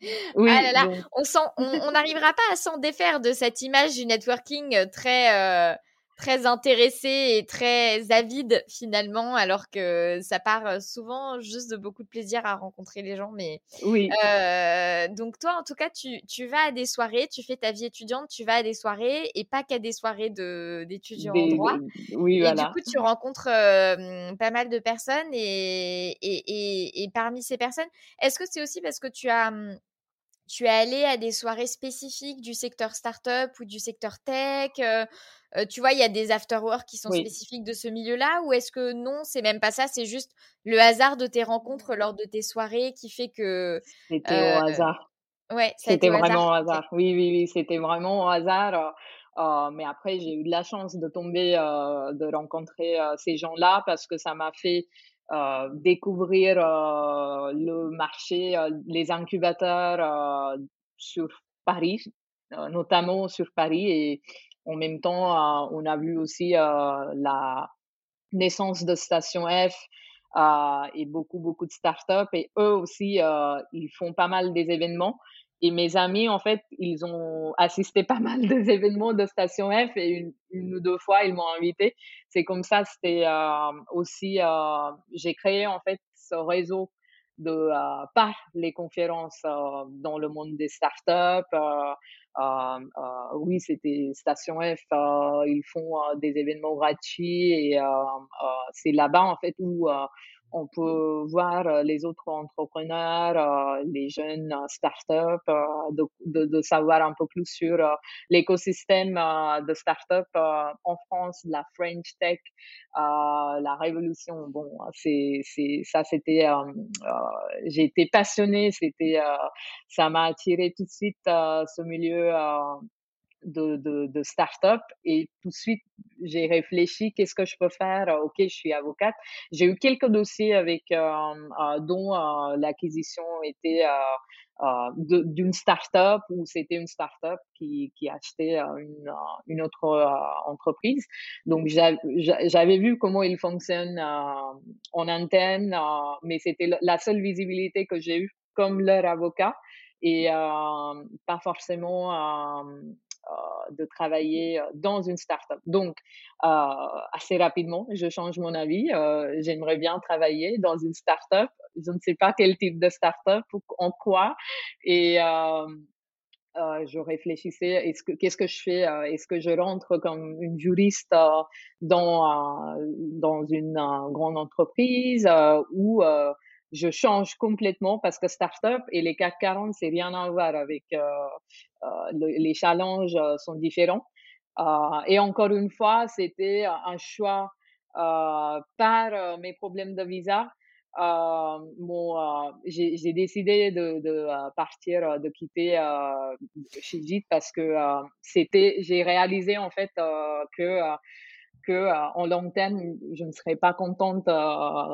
A: ah
B: Oui,
A: là là,
B: donc
A: on sent, on on n'arrivera pas à s'en défaire de cette image du networking euh, très euh, très intéressé et très avide finalement, alors que ça part euh, souvent juste de beaucoup de plaisir à rencontrer les gens. Mais
B: oui,
A: euh, donc toi, en tout cas, tu tu vas à des soirées, tu fais ta vie étudiante, tu vas à des soirées et pas qu'à des soirées de d'étudiants en
B: des,
A: droit.
B: des- oui,
A: Et du
B: voilà.
A: coup, tu rencontres, hem, pas mal de personnes et et et et parmi ces personnes, est-ce que c'est aussi parce que tu as, mmh, tu es allé à des soirées spécifiques du secteur start-up ou du secteur tech? Heu heu, tu vois, il y a des after-work qui sont
B: Oui,
A: spécifiques de ce milieu-là? Ou est-ce que non, c'est même pas ça, c'est juste le hasard de tes rencontres lors de tes soirées qui fait que,
B: c'était au
A: heu
B: hasard.
A: ouais, ça a été
B: C'était
A: au hasard?
B: vraiment au
A: OK.
B: hasard. Oui, oui, oui, c'était vraiment au hasard. Heu heu, mais après, j'ai eu de la chance de tomber, heu, de rencontrer, heu, ces gens-là parce que ça m'a fait, heu, découvrir, heu, le marché, heu, les incubateurs, heu, sur Paris, heu, notamment sur Paris et en même temps, heu, on a vu aussi, heu, la naissance de Station F, heu et beaucoup, beaucoup de startups et eux aussi, heu, ils font pas mal des événements et mes amis, en fait, ils ont assisté pas mal des événements de Station F et une une ou deux fois, ils m'ont invité. C'est comme ça, c'était, hem, aussi, heu, j'ai créé, en fait, ce réseau de, heu, par les conférences, heu, dans le monde des startups, heu Hem, heu, oui, c'était Station F, heu, ils font, heu, des événements gratuits et hem, heu, c'est là-bas, en fait, où, heu, on peut voir, heu, les autres entrepreneurs, heu, les jeunes, heu, start-up, heu, de de de savoir un peu plus sur, heu, l'écosystème, heu, de start-up, heu, en France, la French Tech, heu, la révolution. Bon, c'est c'est ça, c'était, hem, heu, j'ai été passionnée, c'était, heu ça m'a attiré tout de suite, heu, ce milieu, heu, de de de start-up et tout de suite, j'ai réfléchi: «Qu'est-ce que je peux faire?» Euh, OK, je suis avocate. J'ai eu quelques dossiers avec, hem, heu, dont, heu, l'acquisition était, heu heu, de d'une start-up où c'était une start-up qui qui achetait, heu, une, heu, une autre, heu, entreprise. Donc j'av j'a j'avais vu comment il fonctionne, heu, en interne, heu, mais c'était le la seule visibilité que j'ai eue comme leur avocat et hem, pas forcément, hem, heu, de travailler, heu, dans une start-up. Donc, heu, assez rapidement, je change mon avis, heu, j'aimerais bien travailler dans une start-up. Je ne sais pas quel type de start-up ou en quoi et hem, heu, je réfléchissais, est-ce que qu'est-ce que je fais? Heu, est-ce que je rentre comme une juriste, heu, dans, heu, dans une, heu, grande entreprise, heu, ou, heu, je change complètement parce que start-up et les CAC quarante, c'est rien à voir avec, heu heu, le les challenges, heu, sont différents. Heu et encore une fois, c'était un choix, heu, par, heu, mes problèmes de visa. Heu, mon, heu, j'ai j'ai décidé de de, heu, partir, heu, de quitter, heu, Shigit parce que, heu, c'était j'ai réalisé en fait, heu, que, heu, que, heu, en long terme, je ne serais pas contente, heu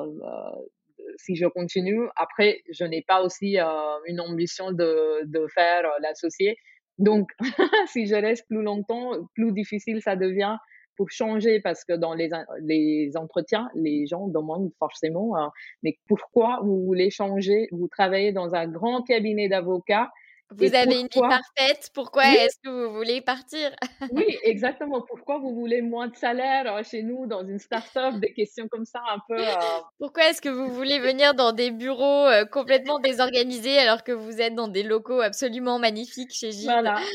B: heu, si je continue. Après, je n'ai pas aussi, heu, une ambition de de faire, heu, l'associé. Donc si je reste plus longtemps, plus difficile ça devient pour changer parce que dans les, les entretiens, les gens demandent forcément, euh, mais pourquoi vous voulez changer? Vous travaillez dans un grand cabinet d'avocats
A: Vous
B: et
A: avez une vie
B: pourquoi?
A: parfaite, pourquoi
B: Oui,
A: est-ce que vous voulez partir?
B: oui, exactement. Pourquoi vous voulez moins de salaire euh, chez nous dans une start-up? Des questions comme ça un peu. euh,
A: Pourquoi est-ce que vous voulez venir dans des bureaux, heu, complètement désorganisés alors que vous êtes dans des locaux absolument magnifiques chez Gide?
B: voilà.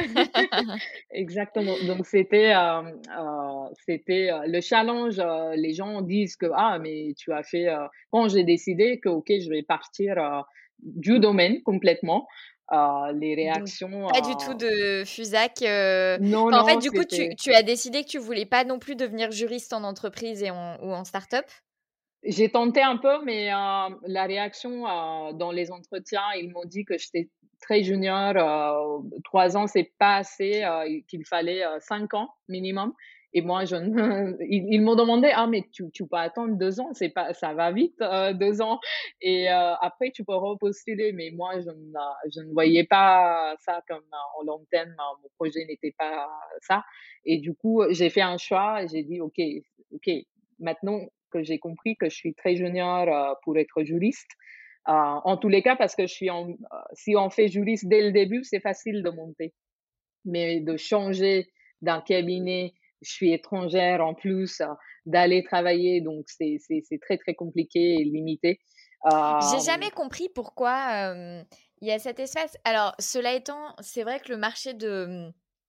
B: Exactement. Donc c'était, hem, heu, c'était, heu, le challenge, heu, les gens disent que: «Ah mais tu as fait», heu quand j'ai décidé que OK, je vais partir, heu, du domaine complètement, heu, les
A: Donc
B: réactions,
A: pas du tout
B: heu
A: de Fusac, heu,
B: non,
A: enfin, en fait,
B: non,
A: du coup, tu
B: c'était
A: tu as décidé que tu voulais pas non plus devenir juriste en entreprise et en ou en start-up?
B: J'ai tenté un peu, mais heu, la réaction, heu, dans les entretiens, ils m'ont dit que j'étais très junior, heu, trois ans, c'est pas assez, heu, et qu'il fallait, heu, cinq ans minimum et moi je ne ils ils m'ont demandé: «Ah mais tu tu peux attendre deux ans, c'est pas ça va vite, heu, deux ans et heu, après tu peux repostuler». Mais moi je ne je ne voyais pas ça comme, heu, en long terme, heu, mon projet n'était pas ça et du coup, j'ai fait un choix et j'ai dit: «OK, OK, maintenant que j'ai compris que je suis très junior euh, pour être juriste. Euh, en tous les cas, parce que je suis en, euh, si on fait juriste dès le début, c'est facile de monter. Mais de changer d'un cabinet, je suis étrangère en plus, euh, d'aller travailler, donc c'est, c'est, c'est très, très compliqué et limité.
A: J'ai
B: Euh,
A: jamais compris pourquoi euh, il y a cet espace. Alors, cela étant, c'est vrai que le marché de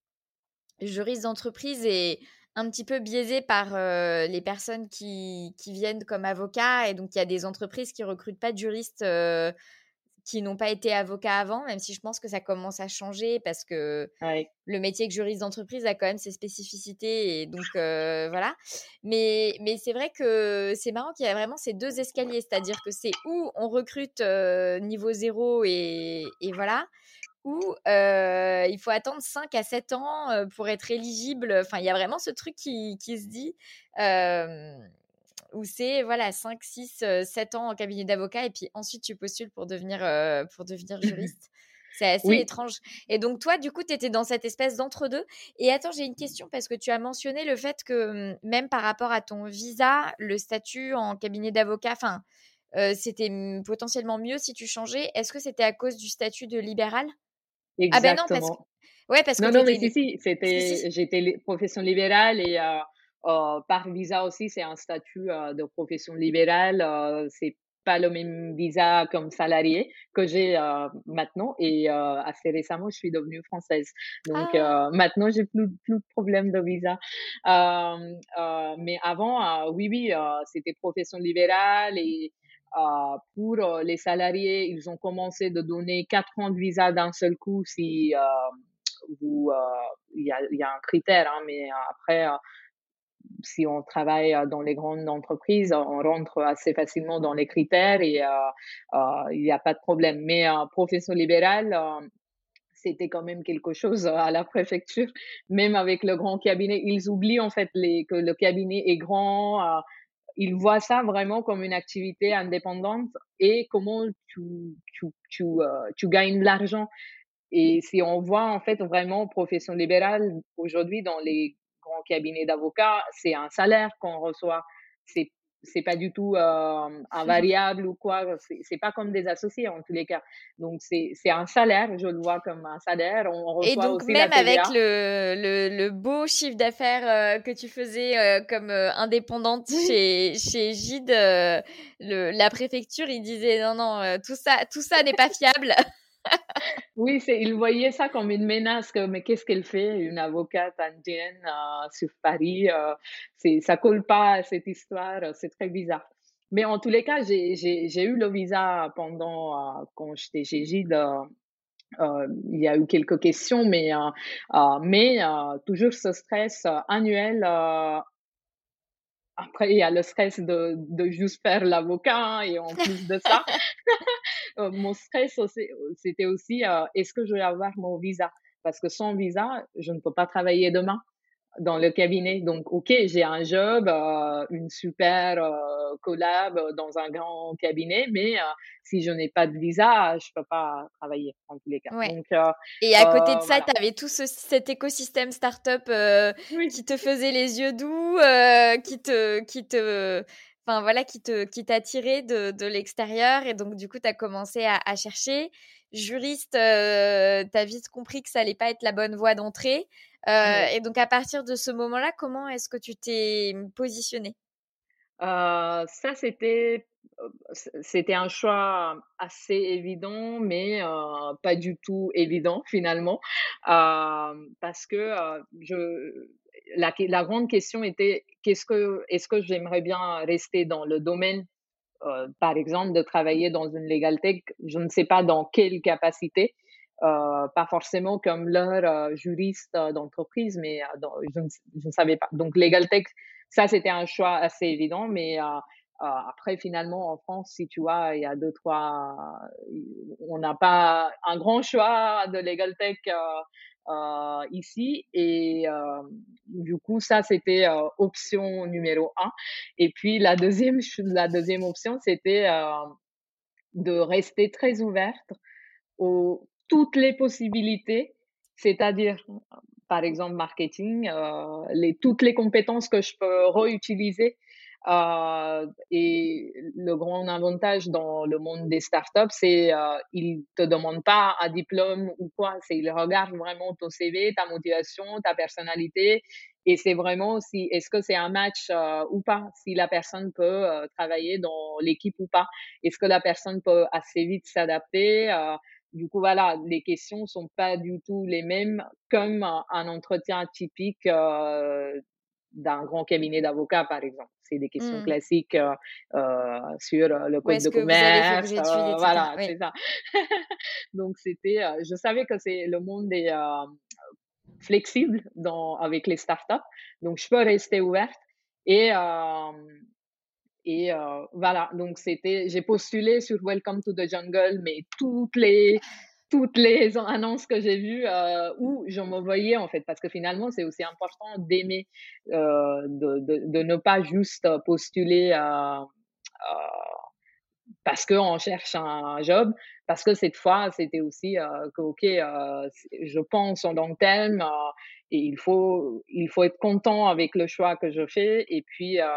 A: hum, juriste d'entreprise est un petit peu biaisé par euh, les personnes qui, qui viennent comme avocats. Et donc, il y a des entreprises qui recrutent pas de juristes euh, qui n'ont pas été avocats avant, même si je pense que ça commence à changer parce que
B: ouais,
A: le métier de juriste d'entreprise a quand même ses spécificités et donc euh, voilà. Mais, mais c'est vrai que c'est marrant qu'il y a vraiment ces deux escaliers, c'est-à-dire que c'est où on recrute euh, niveau zéro et, et voilà, ou euh, il faut attendre cinq à sept ans euh, pour être éligible. Enfin, il y a vraiment ce truc qui, qui se dit euh, où c'est voilà cinq, six, euh, sept ans en cabinet d'avocat et puis ensuite tu postules pour devenir, euh, pour devenir juriste. C'est assez
B: oui,
A: étrange. Et donc, toi, du coup, tu étais dans cette espèce d'entre-deux. Et attends, j'ai une question parce que tu as mentionné le fait que hum, même par rapport à ton visa, le statut en cabinet d'avocat, enfin, euh, c'était hum, potentiellement mieux si tu changeais. Est-ce que c'était à cause du statut de libéral? Ah ben non, parce que...
B: exactement.
A: Ouais, parce que
B: Non,
A: tu
B: non, mais
A: étais...
B: si, si,
A: Si,
B: c'était,
A: si.
B: j'étais li- profession libérale et euh, euh, par visa aussi, c'est un statut euh, de profession libérale. Euh, c'est pas le même visa comme salarié que j'ai euh, maintenant et euh, assez récemment, je suis devenue française. Donc
A: Ah,
B: euh, maintenant, j'ai plus, plus de problème de visa. Euh, euh, mais avant, euh, oui, oui, euh, c'était profession libérale et euh, pour euh, les salariés, ils ont commencé de donner quatre ans de visa d'un seul coup si euh, vous, euh, il y, a, il y a un critère, hein, mais euh, après, euh, si on travaille euh, dans les grandes entreprises, on rentre assez facilement dans les critères et euh, euh, il n'y a pas de problème. Mais euh, profession libérale, euh, c'était quand même quelque chose à la préfecture, même avec le grand cabinet. Ils oublient en fait les, que le cabinet est grand. Euh, ils voient ça vraiment comme une activité indépendante et comment tu, tu, tu, euh, tu gagnes de l'argent. Et si on voit en fait vraiment profession libérale aujourd'hui dans les grands cabinets d'avocats, c'est un salaire qu'on reçoit. C'est c'est pas du tout euh, un variable ou quoi. C'est c'est pas comme des associés en tous les cas. Donc c'est c'est un salaire. Je le vois comme un salaire. On
A: et
B: reçoit
A: donc,
B: aussi la
A: même avec
B: T V A.
A: le, le, le beau chiffre d'affaires euh, que tu faisais euh, comme euh, indépendante chez, chez Gide, euh, le, la préfecture, il disait non, non, euh, tout ça, tout ça n'est pas fiable.
B: Oui, c'est, ils voyaient ça comme une menace, que, mais qu'est-ce qu'elle fait, une avocate indienne euh, sur Paris, euh, c'est, ça colle pas à cette histoire, euh, c'est très bizarre. Mais en tous les cas, j'ai, j'ai, j'ai eu le visa pendant, euh, quand j'étais chez Gide, euh, euh, il y a eu quelques questions, mais, euh, euh, mais euh, toujours ce stress euh, annuel. Euh, après, il y a le stress de, de juste faire l'avocat, hein, et en plus de ça, euh, mon stress, aussi- c'était aussi, euh, est-ce que je vais avoir mon visa? Parce que sans visa, je ne peux pas travailler demain dans le cabinet. Donc, OK, j'ai un job, euh, une super euh, collab dans un grand cabinet, mais euh, si je n'ai pas de visa, je peux pas travailler en tous les cas.
A: Ouais.
B: Donc, euh,
A: Et à côté de
B: euh,
A: ça,
B: voilà.
A: tu avais tout ce- cet écosystème startup euh,
B: Oui.
A: qui te faisait les yeux doux, euh, qui te, qui te, enfin voilà, qui te, qui t'attirait de, de l'extérieur. Et donc, du coup, tu as commencé à, à chercher. Juriste, euh, tu as vite compris que ça allait pas être la bonne voie d'entrée. Euh,
B: Oui.
A: et donc, à partir de ce moment-là, comment est-ce que tu t'es positionné?
B: Euh, ça, c'était euh, c- c'était un choix assez évident, mais euh, pas du tout évident finalement, Euh, parce que euh, je la, que- la grande question était qu'est-ce que est-ce que j'aimerais bien rester dans le domaine, euh, par exemple, de travailler dans une legal tech, je ne sais pas dans quelle capacité. Euh, pas forcément comme leur euh, juriste euh, d'entreprise, mais euh, dans- je, ne, je ne savais pas. Donc, legal tech, ça, c'était un choix assez évident, mais euh, Euh, après, finalement, en France, si tu vois, il y a deux, trois, on n'a pas un grand choix de legal tech euh, euh, ici. Et euh, du coup, ça, c'était euh, option numéro un. Et puis, la deuxième, ch- la deuxième option, c'était euh, de rester très ouverte aux toutes les possibilités, c'est-à-dire, par exemple, marketing, euh, les, toutes les compétences que je peux réutiliser. Euh, et le grand avantage dans le monde des startups, c'est euh, ils te demandent pas un diplôme ou quoi, c'est ils regardent vraiment ton C V, ta motivation, ta personnalité, et c'est vraiment si est-ce que c'est un match euh, ou pas, si la personne peut euh, travailler dans l'équipe ou pas, est-ce que la personne peut assez vite s'adapter. Euh, du coup, voilà, les questions sont pas du tout les mêmes comme un, un entretien typique euh, d'un grand cabinet d'avocats, par exemple. C'est des questions
A: Hmm.
B: classiques euh, euh, sur euh, le
A: Ouais,
B: code
A: ce
B: de
A: que vous avez fait vos
B: commerce,
A: études,
B: euh,
A: et cetera.
B: voilà,
A: Oui.
B: c'est ça. Donc, c'était, euh, je savais que c'est le monde est euh, flexible dans, avec les startups, donc je peux rester ouverte. Et, euh, et euh, voilà, donc c'était, j'ai postulé sur Welcome to the Jungle, mais toutes les toutes les annonces que j'ai vues euh, où je me voyais en fait, parce que finalement c'est aussi important d'aimer, euh, de, de, de ne pas juste postuler euh, euh, parce qu'on cherche un job, parce que cette fois c'était aussi euh, que ok, euh, je pense en long terme euh, et il faut il faut être content avec le choix que je fais et puis euh,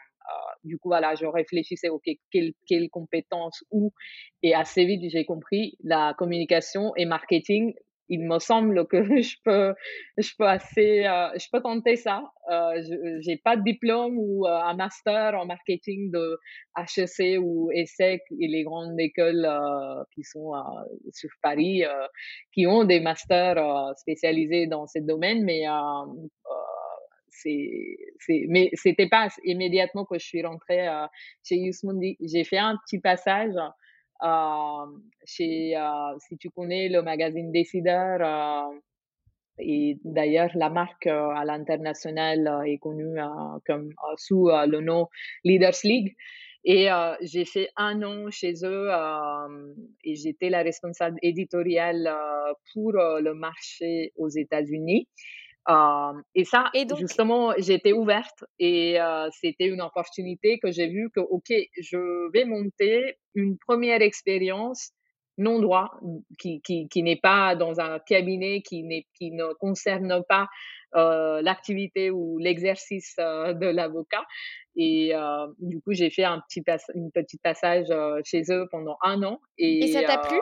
B: du coup, voilà, je réfléchissais, OK, quelles, quelles compétences où. Et assez vite, j'ai compris la communication et marketing. Il me semble que je peux, je peux assez, euh, je peux tenter ça. Euh, je, j'ai pas de diplôme ou euh, un master en marketing de H E C ou ESSEC et les grandes écoles euh, qui sont euh, sur Paris, euh, qui ont des masters euh, spécialisés dans ce domaine, mais euh, euh, c'est, c'est, mais c'était pas immédiatement que je suis rentrée euh, chez Yousmundi. J'ai fait un petit passage euh, chez, euh, si tu connais le magazine Décideur, euh, et d'ailleurs la marque euh, à l'international euh, est connue euh, comme euh, sous euh, le nom Leaders League. Et euh, j'ai fait un an chez eux euh, et j'étais la responsable éditoriale euh, pour euh, le marché aux États-Unis. Euh, et ça,
A: Et donc,
B: justement, j'étais ouverte et euh, c'était une opportunité que j'ai vue que, OK, je vais monter une première expérience non droit, qui, qui, qui n'est pas dans un cabinet, qui, n'est, qui ne concerne pas euh, l'activité ou l'exercice euh, de l'avocat. Et euh, du coup, j'ai fait un petit pas- une petite passage euh, chez eux pendant un an.
A: et ça
B: Et
A: t'a
B: euh,
A: plu?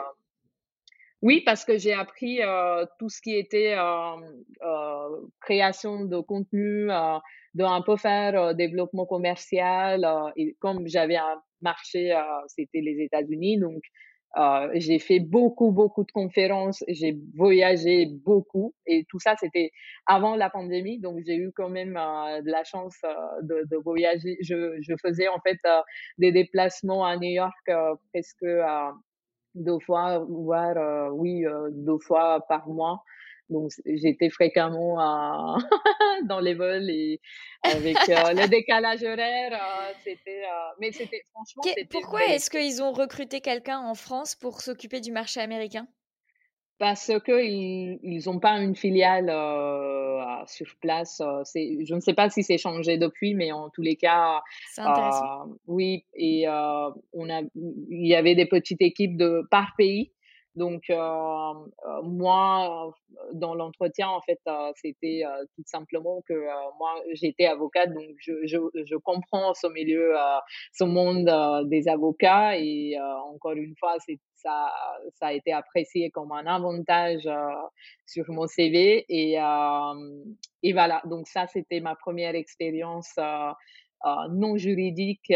B: oui, parce que j'ai appris euh, tout ce qui était euh, euh, création de contenu, euh, de un peu faire euh, développement commercial. Euh, et comme j'avais un marché, euh, c'était les États-Unis, donc euh, j'ai fait beaucoup, beaucoup de conférences, j'ai voyagé beaucoup et tout ça, c'était avant la pandémie, donc j'ai eu quand même euh, de la chance euh, de, de voyager. Je, je faisais en fait euh, des déplacements à New York euh, presque euh, deux fois, voire, euh, oui, euh, deux fois par mois. Donc, c- j'étais fréquemment euh, dans les vols et avec euh, le décalage horaire, euh, c'était, euh, mais c'était, franchement,
A: Qu'est-
B: c'était une
A: Pourquoi
B: belle
A: est-ce
B: expérience.
A: qu'ils ont recruté quelqu'un en France pour s'occuper du marché américain?
B: Parce que ils, ils ont pas une filiale euh, à- sur place. euh, C'est, je ne sais pas si c'est changé depuis, mais en tous les cas,
A: C'est
B: euh,
A: intéressant.
B: oui. Et euh, on a, il y avait des petites équipes de par pays. Donc euh, euh, moi, euh, dans l'entretien, en fait, euh, c'était euh, tout simplement que euh, moi, j'étais avocate, donc je, je, je comprends ce milieu, euh, ce monde euh, des avocats. Et euh, encore une fois, c'est ça, ça a été apprécié comme un avantage euh, sur mon C V. Et, euh, et voilà, donc ça, c'était ma première expérience euh, euh, non juridique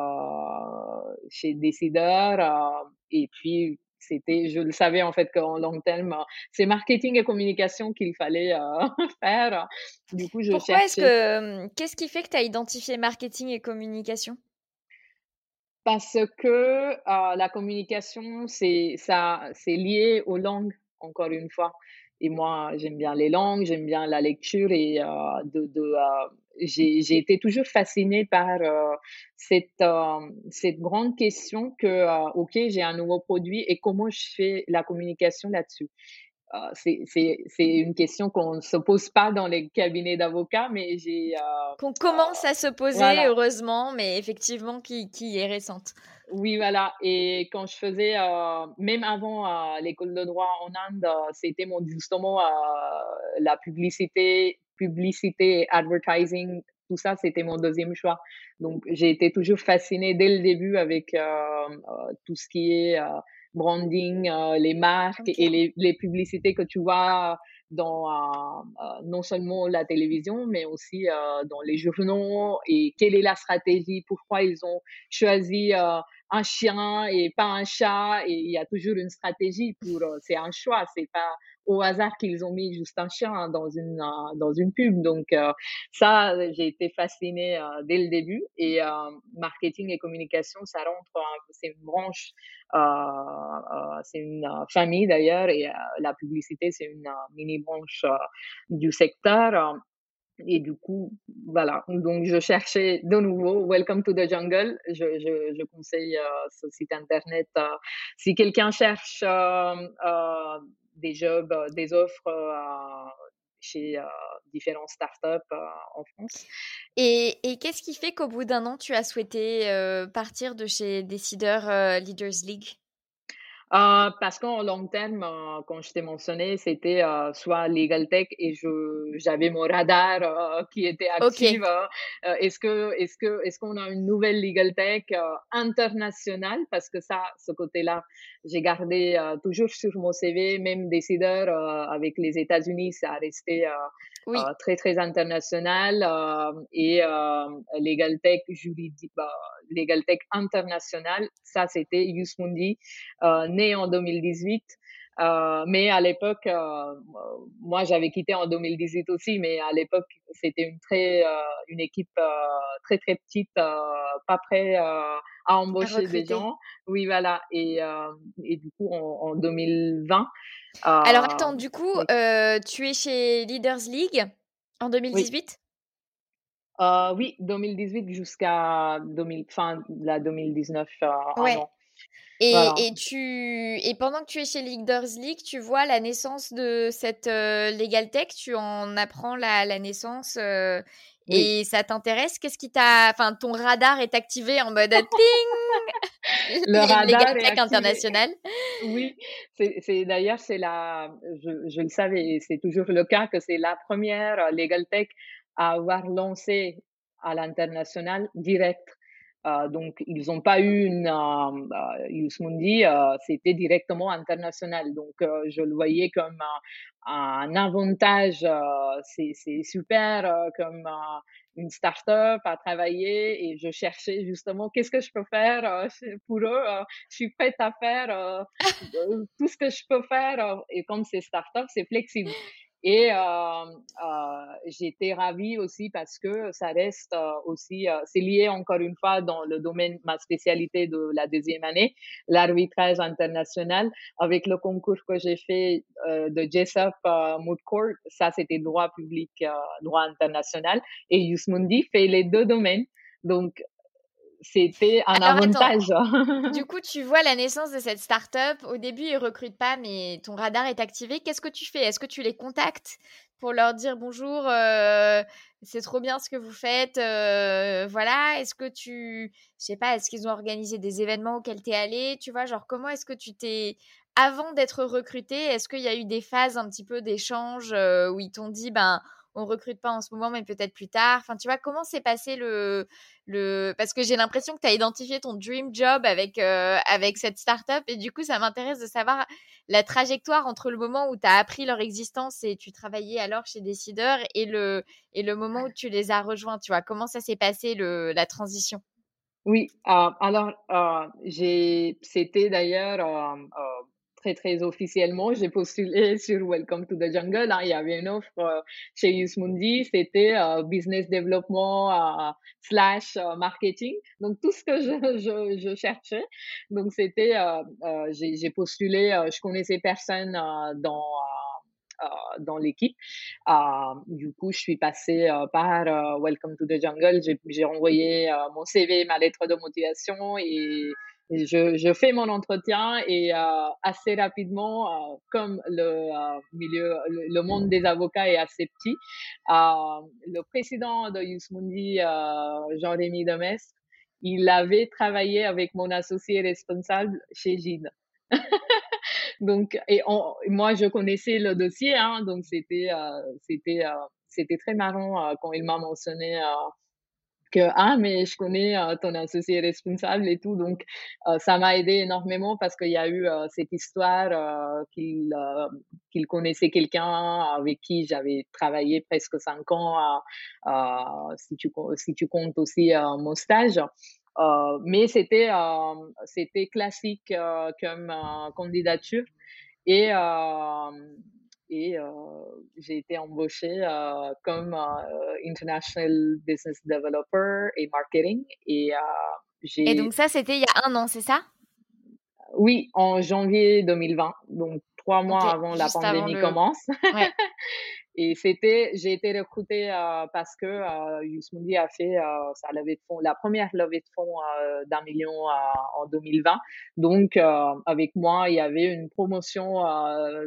B: euh, chez Décideur. Euh, et puis, c'était, je le savais en fait qu'en long terme, euh, c'est marketing et communication qu'il fallait euh, faire. Du coup, je
A: Pourquoi est-ce
B: cherchais.
A: que, qu'est-ce qui fait que tu as identifié marketing et communication?
B: Parce que euh, la communication, c'est ça, c'est lié aux langues. encore une fois. Et moi, j'aime bien les langues, j'aime bien la lecture et euh, de, de, euh, j'ai, j'ai été toujours fascinée par euh, cette, euh, cette grande question que, euh, OK, j'ai un nouveau produit et comment je fais la communication là-dessus. Euh, c'est, c'est, c'est une question qu'on ne se pose pas dans les cabinets d'avocats, mais j'ai... euh,
A: Qu'on
B: euh,
A: commence à se poser,
B: voilà,
A: heureusement, mais effectivement qui, qui est récente.
B: oui, voilà. Et quand je faisais, euh, même avant euh, l'école de droit en Inde, euh, c'était mon justement euh, la publicité, publicité, et advertising, tout ça, c'était mon deuxième choix. Donc, j'ai été toujours fascinée dès le début avec euh, euh, tout ce qui est euh, branding, euh, les marques et
A: Ok.
B: les, les publicités que tu vois dans euh, euh, non seulement la télévision, mais aussi euh, dans les journaux et quelle est la stratégie, pourquoi ils ont choisi euh, un chien et pas un chat et il y a toujours une stratégie pour euh, c'est un choix, c'est pas au hasard qu'ils ont mis juste un chien hein, dans une euh, dans une pub. Donc euh, ça j'ai été fascinée euh, dès le début et euh, marketing et communication ça rentre euh, c'est une branche euh, euh, c'est une euh, famille d'ailleurs et euh, la publicité c'est une euh, mini branche euh, du secteur. Euh, et du coup, voilà. Donc, je cherchais de nouveau Welcome to the Jungle. Je, je, je conseille euh, ce site internet. euh, si quelqu'un cherche euh, euh, des jobs, euh, des offres euh, chez euh, différentes startups euh, en France.
A: Et, et qu'est-ce qui fait qu'au bout d'un an, tu as souhaité euh, partir de chez Décideur euh, Leaders League?
B: Euh, parce qu'en long terme, euh, comme je t'ai mentionné, c'était euh, soit Legal Tech et je j'avais mon radar euh, qui était
A: Ok,
B: actif. euh, euh, est-ce que est-ce que est-ce qu'on a une nouvelle Legal Tech euh, internationale? Parce que ça, ce côté-là, j'ai gardé euh, toujours sur mon C V, même décideur euh, avec les États-Unis, ça a resté euh, euh,
A: oui,
B: très très international euh, et euh, Legal Tech juridique, bah, Legal Tech international, ça c'était Yusmundi euh, né en deux mille dix-huit. Euh, mais à l'époque, euh, moi j'avais quitté en deux mille dix-huit aussi, mais à l'époque c'était une très euh, une équipe euh, très très petite, euh, pas prêt euh, à
A: à
B: embaucher des
A: recruter.
B: gens. Oui voilà. Et euh, et du coup en, en deux mille vingt,
A: Alors
B: euh,
A: attends, du coup,
B: oui
A: euh, tu es chez Leaders League en
B: oui
A: deux mille dix-huit?
B: euh, oui deux mille dix-huit jusqu'à deux mille fin de la deux mille dix-neuf, euh, un
A: Ouais.
B: an. Voilà.
A: Et, et tu et pendant que tu es chez Leaders League, tu vois la naissance de cette euh, Legal Tech, tu en apprends la, la naissance euh,
B: Oui.
A: et ça t'intéresse? Qu'est-ce qui t'a, enfin, ton radar est activé en mode ting, il
B: Le
A: y a une Legal
B: radar est
A: Tech
B: activé.
A: internationale.
B: Oui, c'est c'est d'ailleurs, c'est la je je le savais et c'est toujours le cas que c'est la première re legal tech à avoir lancé à l'international direct. Heu, donc ils n'ont pas eu une, hem, heu, Youssmundi, heu, c'était directement international. Donc heu, je le voyais comme un un avantage, heu, c'est c'est super, heu, comme, heu, une start-up à travailler et je cherchais justement qu'est-ce que je peux faire, heu, chez pour eux, heu, je suis prête à faire, heu Heu, tout ce que je peux faire, heu et comme c'est start-up, c'est flexible et hem, heu, j'étais ravie aussi parce que ça reste, heu, aussi, heu, c'est lié encore une fois dans le domaine ma spécialité de la deuxième année, l'arbitrage international. Avec le concours que j'ai fait, heu, de Jessup, heu, Moot Court, ça c'était droit public, heu, droit international et Yusmundi fait les deux domaines. Donc c'était un
A: Alors attends,
B: avantage.
A: du coup, tu vois la naissance de cette start-up. Au début, ils recrutent pas, mais ton radar est activé. Qu'est-ce que tu fais? Est-ce que tu les contactes pour leur dire bonjour, euh, c'est trop bien ce que vous faites, euh, voilà. Est-ce que tu, je sais pas, est-ce qu'ils ont organisé des événements auxquels tu es allé? Tu vois, genre comment est-ce que tu t'es, avant d'être recruté, est-ce qu'il y a eu des phases un petit peu d'échange euh, où ils t'ont dit, ben, on recrute pas en ce moment, mais peut-être plus tard. Enfin, tu vois, comment s'est passé le, le... Parce que j'ai l'impression que tu as identifié ton dream job avec, euh, avec cette startup. Et du coup, ça m'intéresse de savoir la trajectoire entre le moment où tu as appris leur existence et tu travaillais alors chez Décideur et le, et le moment où tu les as rejoints. Tu vois, comment ça s'est passé, le, la transition?
B: Oui, heu, alors, heu, j'ai c'était d'ailleurs, hem, heu, très, très officiellement, j'ai postulé sur Welcome to the Jungle, hein. Il y avait une offre euh, chez Yusmundi, c'était euh, business développement euh, slash euh, marketing. Donc, tout ce que je, je, je cherchais. Donc, c'était, euh, euh, j'ai, j'ai postulé, euh, je connaissais personne euh, dans... Euh, euh, dans l'équipe. Euh, du coup, je suis passée euh, par euh, Welcome to the Jungle. J'ai, j'ai envoyé euh, mon C V, ma lettre de motivation et et je, je fais mon entretien et euh, assez rapidement, euh, comme le euh, milieu, le, le monde des avocats est assez petit, euh, le président de Yusmundi, euh, Jean-Rémy Demestre, il avait travaillé avec mon associé responsable chez Gide. Donc, et on, moi, je connaissais le dossier, hein, donc c'était, euh, c'était, euh, c'était très marrant euh, quand il m'a mentionné euh, que ah mais je connais euh, ton associé responsable et tout, donc euh, ça m'a aidé énormément parce qu'il y a eu euh, cette histoire euh, qu'il euh, qu'il connaissait quelqu'un avec qui j'avais travaillé presque cinq ans à, à- si tu co- si tu comptes aussi euh, mon stage. Euh, mais c'était euh, c'était classique euh, comme euh, candidature et euh, et euh, j'ai été embauchée euh, comme euh, International Business Developer et Marketing. Et euh,
A: Et
B: j'ai,
A: donc ça, c'était il y a un an, c'est ça?
B: oui, en janvier deux mille vingt, donc trois
A: Ok,
B: mois avant la
A: juste avant
B: pandémie
A: le...
B: commence.
A: Ouais.
B: Et c'était, j'ai été recrutée euh, parce que euh, Yusmundi a fait euh, sa levée de fonds, la première levée de fonds euh, d'un million euh, en deux mille vingt. Donc, euh, avec moi, il y avait une promotion euh,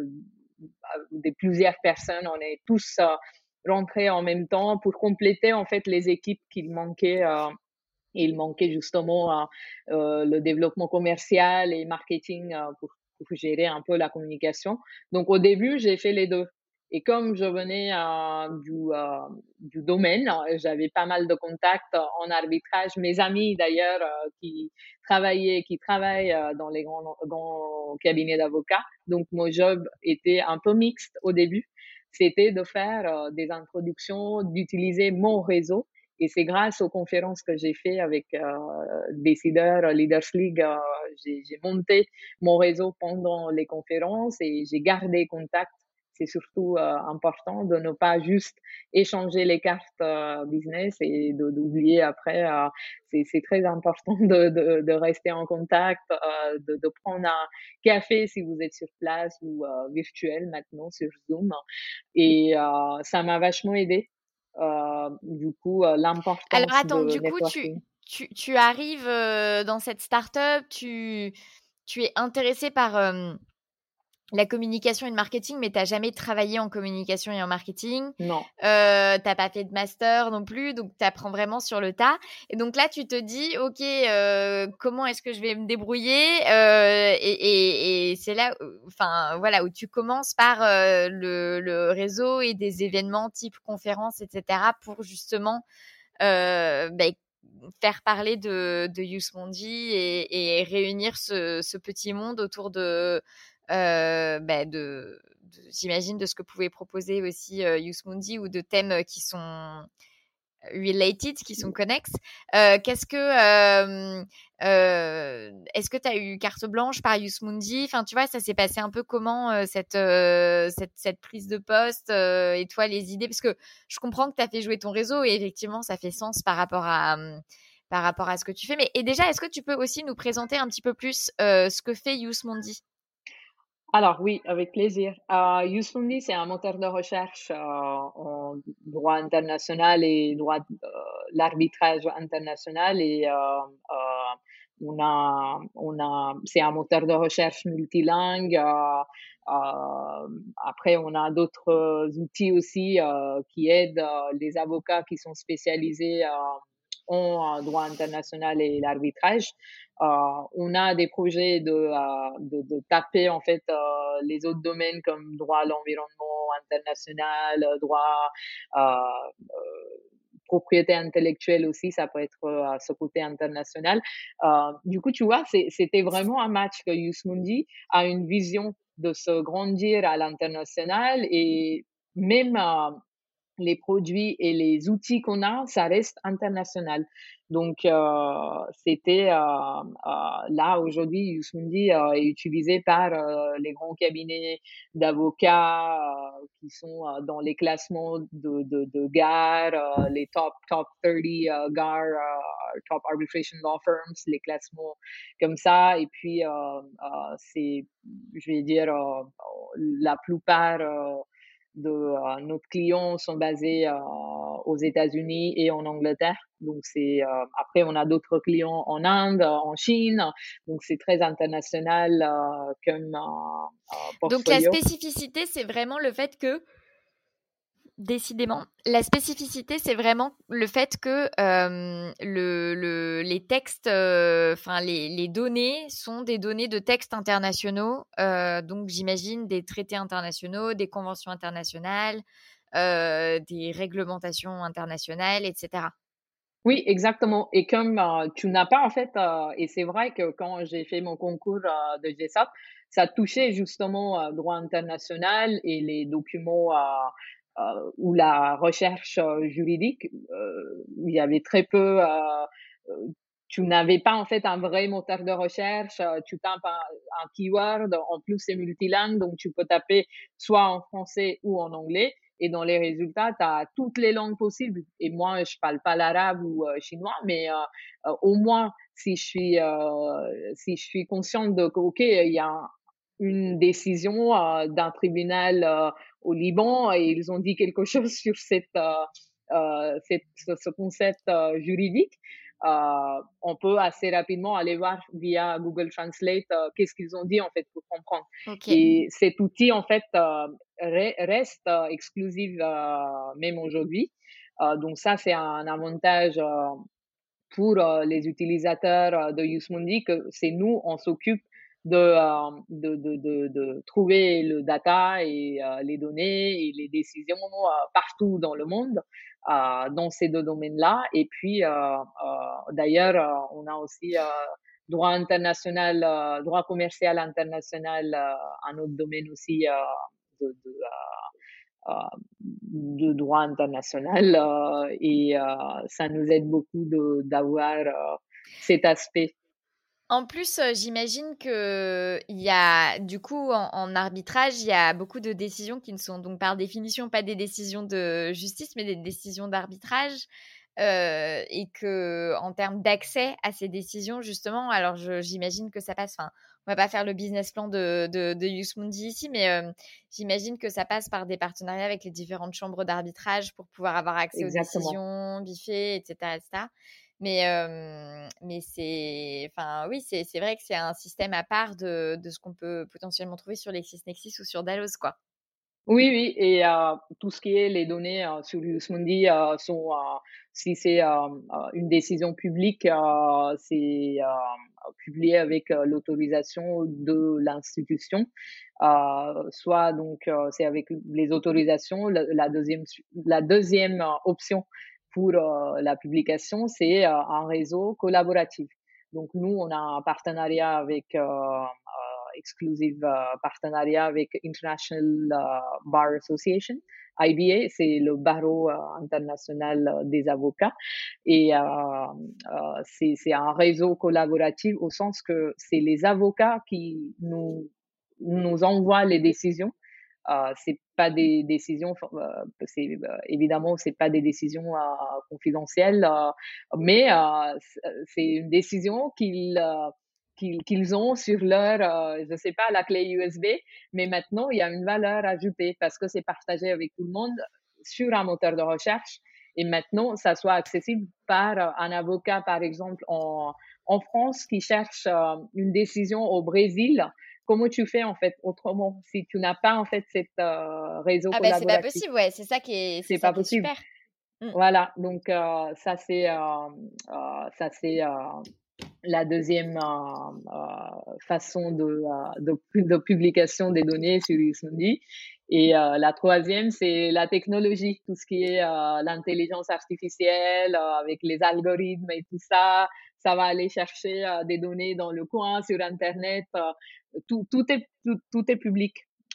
B: de plusieurs personnes. On est tous euh, rentrés en même temps pour compléter en fait les équipes qu'il manquait. Euh, il manquait justement euh, euh, le développement commercial et marketing euh, pour, pour gérer un peu la communication. Donc au début, j'ai fait les deux. Et comme je venais euh, du, euh, du domaine, euh, j'avais pas mal de contacts en arbitrage. Mes amis d'ailleurs euh, qui travaillaient, qui travaillent euh, dans les grands, grands cabinets d'avocats. Donc mon job était un peu mixte au début. C'était de faire euh, des introductions, d'utiliser mon réseau et c'est grâce aux conférences que j'ai fait avec euh, Décideurs, Leaders League, euh, j'ai, j'ai monté mon réseau pendant les conférences et j'ai gardé contact. C'est surtout euh, important de ne pas juste échanger les cartes euh, business et de, d'oublier après. Euh, c'est, c'est très important de, de, de rester en contact, euh, de, de prendre un café si vous êtes sur place ou euh, virtuel maintenant sur Zoom. Et euh, ça m'a vachement aidé. Euh, du coup, euh,
A: Alors
B: l'importance
A: attends,
B: de
A: du coup, tu,
B: networking.
A: tu, tu arrives euh, dans cette start-up, tu, tu es intéressé par euh, la communication et le marketing, mais tu n'as jamais travaillé en communication et en marketing.
B: Non.
A: Euh, tu n'as pas fait de master non plus, donc tu apprends vraiment sur le tas. Et donc là, tu te dis, OK, euh, comment est-ce que je vais me débrouiller euh, Et, et, et c'est là, enfin voilà, où tu commences par euh, le, le réseau et des événements type conférences, et cetera, pour justement euh, bah, faire parler de, de Yusmundi et, et réunir ce, ce petit monde autour de, euh, bah, de, de j'imagine, de ce que pouvait proposer aussi euh, Yusmundi ou de thèmes qui sont related, qui sont connexes. Euh, qu'est-ce que, euh, euh, est-ce que tu as eu carte blanche par Yusmundi? Enfin, tu vois, ça s'est passé un peu comment euh, cette, euh, cette, cette prise de poste euh, et toi, les idées? Parce que je comprends que tu as fait jouer ton réseau et effectivement, ça fait sens par rapport à, euh, par rapport à ce que tu fais. Mais et déjà, est-ce que tu peux aussi nous présenter un petit peu plus euh, ce que fait Yusmundi?
B: Alors oui, avec plaisir. Euh, Yusmundi, c'est un moteur de recherche euh, en droit international et droit euh, l'arbitrage international et euh, euh, on a on a c'est un moteur de recherche multilingue. Euh, euh, après, on a d'autres outils aussi euh, qui aident euh, les avocats qui sont spécialisés euh, en euh, droit international et l'arbitrage. Euh, on a des projets de, euh, de, de taper en fait euh, les autres domaines comme droit à l'environnement international, droit euh, euh, propriété intellectuelle aussi, ça peut être euh, ce côté international. Euh, du coup, tu vois, c'est, c'était vraiment un match que Yusmundi a une vision de se grandir à l'international et même euh, les produits et les outils qu'on a, ça reste international. Donc, heu, c'était, heu heu, là, aujourd'hui, Youssoundi, heu, est utilisé par, heu, les grands cabinets d'avocats, heu, qui sont, heu, dans les classements de de de GAR, heu, les top top trente, heu, GAR, heu, Top Arbitration Law Firms, les classements comme ça et puis, heu heu, c'est, je vais dire, heu, la plupart, heu de euh, nos clients sont basés euh, aux États-Unis et en Angleterre. Donc c'est euh, après on a d'autres clients en Inde, en Chine. Donc c'est très international euh, comme euh, euh,
A: Donc la
B: portfolio.
A: spécificité, c'est vraiment le fait que décidément. La spécificité, c'est vraiment le fait que euh, le, le, les textes, euh, enfin les, les données sont des données de textes internationaux. Euh, donc j'imagine des traités internationaux, des conventions internationales, euh, des réglementations internationales, et cetera.
B: Oui, exactement. Et comme euh, tu n'as pas en fait, euh, et c'est vrai que quand j'ai fait mon concours euh, de G S A P, ça touchait justement euh, droit international et les documents euh, euh, ou la recherche euh, juridique. Euh, il y avait très peu. Euh, euh, tu n'avais pas en fait un vrai moteur de recherche. euh, tu tapes un, un keyword, en plus c'est multilingue, donc tu peux taper soit en français ou en anglais. Et dans les résultats, tu as toutes les langues possibles. Et moi, je parle pas l'arabe ou euh, chinois, mais euh, euh, au moins, si je suis, euh, si je suis consciente de que, OK, il y a une décision euh, d'un tribunal euh, au Liban et ils ont dit quelque chose sur cette, euh, euh, cette, ce, ce concept euh, juridique, euh, on peut assez rapidement aller voir via Google Translate euh, qu'est-ce qu'ils ont dit en fait pour comprendre.
A: Ok.
B: Et cet outil en fait euh, re- reste euh, exclusif euh, même aujourd'hui. Euh, donc ça c'est un avantage euh, pour euh, les utilisateurs euh, de Yousmundi que c'est nous on s'occupe de, euh, de, de, de, de trouver le data et euh, les données et les décisions euh, partout dans le monde euh, dans ces deux domaines-là. Et puis, euh, euh, d'ailleurs, euh, on a aussi euh, droit international, euh, droit commercial international, euh, un autre domaine aussi euh, de, de, euh, euh, de droit international euh, et euh, ça nous aide beaucoup de, d'avoir euh, cet aspect.
A: En plus, euh, j'imagine que il y a, du coup, en, en arbitrage, il y a beaucoup de décisions qui ne sont donc par définition pas des décisions de justice, mais des décisions d'arbitrage. Euh, et que en termes d'accès à ces décisions, justement, alors je, j'imagine que ça passe. Enfin, on va pas faire le business plan de de, de Yousmundi ici, mais euh, j'imagine que ça passe par des partenariats avec les différentes chambres d'arbitrage pour pouvoir avoir accès aux
B: Exactement.
A: décisions, biffer, et cetera, et cetera. Mais, euh, mais c'est, enfin, oui, c'est, c'est vrai que c'est un système à part de, de ce qu'on peut potentiellement trouver sur LexisNexis ou sur Dalloz, quoi.
B: Oui, oui, et euh, tout ce qui est les données euh, sur Yousmundi euh, sont, euh, si c'est euh, euh, une décision publique, euh, c'est euh, publié avec euh, l'autorisation de l'institution. Euh, soit donc euh, c'est avec les autorisations. La, la deuxième, la deuxième euh, option pour euh, la publication, c'est euh, un réseau collaboratif. Donc nous, on a un partenariat avec euh, exclusive uh, partenariat avec International uh, Bar Association. I B A, c'est le barreau uh, international uh, des avocats. Et euh, euh, c'est, c'est un réseau collaboratif au sens que c'est les avocats qui nous, nous envoient les décisions. Euh, c'est pas des décisions, euh, c'est euh, évidemment c'est pas des décisions euh, confidentielles, euh, mais euh, c'est une décision qu'ils euh, qu'ils qu'ils ont sur leur, euh, je sais pas, la clé U S B, mais maintenant il y a une valeur ajoutée parce que c'est partagé avec tout le monde sur un moteur de recherche et maintenant ça soit accessible par un avocat par exemple en en France qui cherche euh, une décision au Brésil. Comment tu fais en fait autrement si tu n'as pas en fait cet euh, réseau
A: Ah ben c'est pas
B: collaboratif?
A: possible, ouais, c'est ça qui est, c'est
B: C'est
A: ça
B: pas
A: qui est
B: possible.
A: super. Mm.
B: Voilà, donc euh, ça c'est euh, euh, ça c'est euh, la deuxième euh, euh, façon de, euh, de, de, publication des données sur Yousmundi. Et euh, la troisième, c'est la technologie, tout ce qui est euh, l'intelligence artificielle euh, avec les algorithmes et tout ça. Ça va aller chercher euh, des données dans le coin, sur Internet. Euh, tout, tout, est, tout, tout est public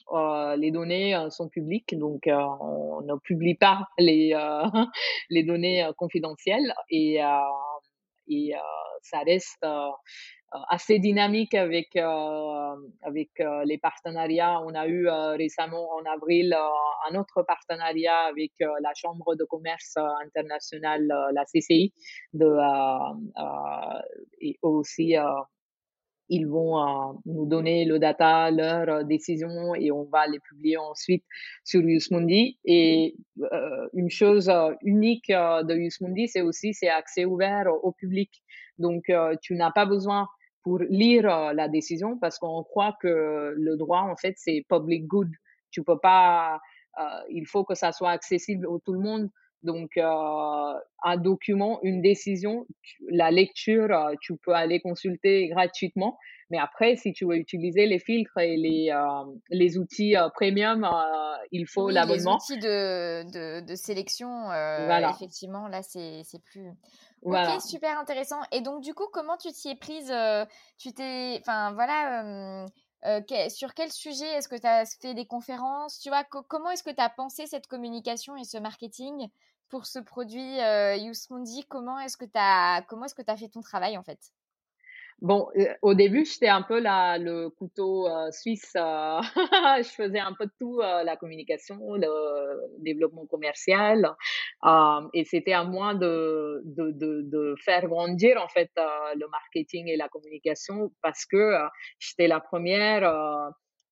B: euh, les données euh, sont publiques, donc euh, on ne publie pas les, euh, les données euh, confidentielles et, euh, et euh, ça reste euh, euh, assez dynamique avec, euh, avec euh, les partenariats. On a eu euh, récemment en avril euh, un autre partenariat avec euh, la Chambre de commerce euh, internationale, euh, la C C I, de, euh, euh, et aussi euh, ils vont euh, nous donner le data, leurs euh, décisions et on va les publier ensuite sur Youthmundi. Et euh, une chose euh, unique euh, de Youthmundi, c'est aussi c'est accès ouvert au, au public. Donc euh, tu n'as pas besoin pour lire euh, la décision parce qu'on croit que le droit en fait c'est public good. Tu peux pas, euh, il faut que ça soit accessible à tout le monde. Donc, euh, un document, une décision, tu- la lecture, euh, tu peux aller consulter gratuitement. Mais après, si tu veux utiliser les filtres et les, euh, les outils euh, premium, euh, il faut
A: Oui, les
B: l'abonnement.
A: outils de, de, de sélection, euh,
B: Voilà,
A: effectivement, là, c'est, c'est plus... Ok,
B: voilà.
A: super intéressant. Et donc, du coup, comment tu t'y es prise euh, Tu t'es... Enfin, voilà, euh, euh, que- sur quel sujet est-ce que tu as fait des conférences? Tu vois, co- comment est-ce que tu as pensé cette communication et ce marketing pour ce produit euh, Youthmundi? Comment est-ce que tu as... Comment est-ce que tu as fait ton travail, en fait?
B: Bon, euh, au début, j'étais un peu la, le couteau euh, suisse. euh, je faisais un peu de tout, euh, la communication, le développement commercial. euh, et c'était à moi de, de, de, de faire grandir, en fait, euh, le marketing et la communication parce que euh, j'étais la première euh,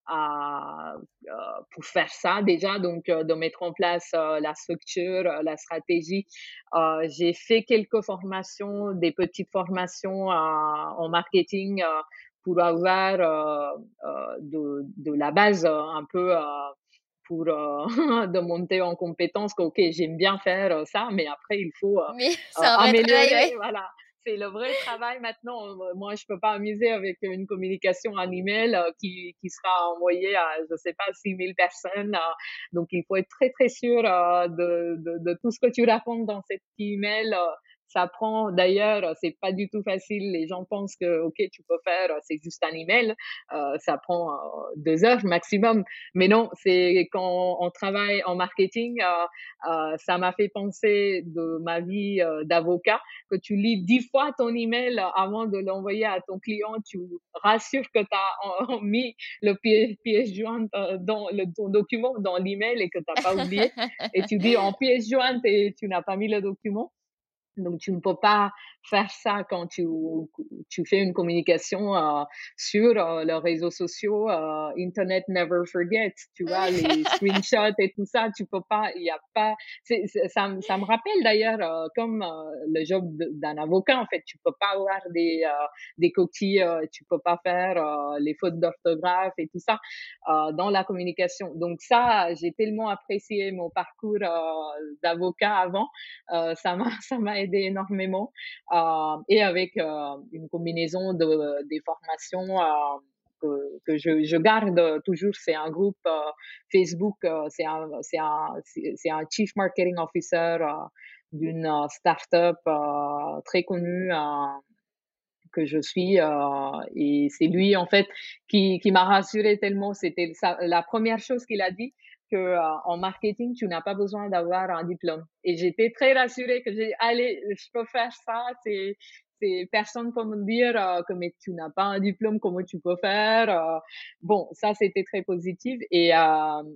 B: à, euh, pour faire ça déjà, donc euh, de mettre en place euh, la structure, euh, la stratégie. Euh, j'ai fait quelques formations, des petites formations euh, en marketing euh, pour avoir euh, euh, de, de la base euh, un peu euh, pour euh, de monter en compétence que ok j'aime bien faire euh, ça mais après il faut euh,
A: Mais
B: euh,
A: c'est un vrai travail,
B: améliorer
A: ouais.
B: voilà c'est le vrai travail maintenant. Euh, moi je peux pas amuser avec une communication en email euh, qui qui sera envoyée à je sais pas six mille personnes euh, donc, il faut être très, très sûr euh, de, de, de tout ce que tu racontes dans cet email. Euh, ça prend, d'ailleurs, c'est pas du tout facile. Les gens pensent que, OK, tu peux faire, c'est juste un email. Euh, ça prend euh, deux heures maximum. Mais non, c'est quand on travaille en marketing, euh, euh, ça m'a fait penser de ma vie euh, d'avocat que tu lis dix fois ton email avant de l'envoyer à ton client. Tu rassures que tu as mis le pièce, pièce jointe euh, dans le, ton document, dans l'email et que tu n'as pas oublié. Et tu dis en pièce jointe et tu n'as pas mis le document. Donc, tu ne peux pas faire ça quand tu, tu fais une communication euh, sur euh, les réseaux sociaux. Euh, Internet never forget, tu vois, les screenshots et tout ça, tu peux pas, il y a pas, c'est, c'est, ça, me- ça me rappelle d'ailleurs euh, comme euh, le job de- d'un avocat, en fait, tu peux pas avoir des, euh, des coquilles, euh, tu peux pas faire euh, les fautes d'orthographe et tout ça euh, dans la communication. Donc ça, j'ai tellement apprécié mon parcours euh, d'avocat avant euh, ça m'a ça m'a aidé énormément euh, et avec euh, une combinaison de des formations euh, que, que je, je garde toujours. C'est un groupe euh, Facebook, euh, c'est un c'est un c'est c'est un chief marketing officer euh, d'une euh, startup euh, très connue euh, que je suis euh, et c'est lui en fait qui qui m'a rassuré tellement. C'était ça, la première chose qu'il a dit que euh, en marketing tu n'as pas besoin d'avoir un diplôme et j'étais très rassurée que j'ai dit, allez je peux faire ça. C'est c'est personne peut me dire euh, que mais tu n'as pas un diplôme, comment tu peux faire euh, bon ça c'était très positif et euh,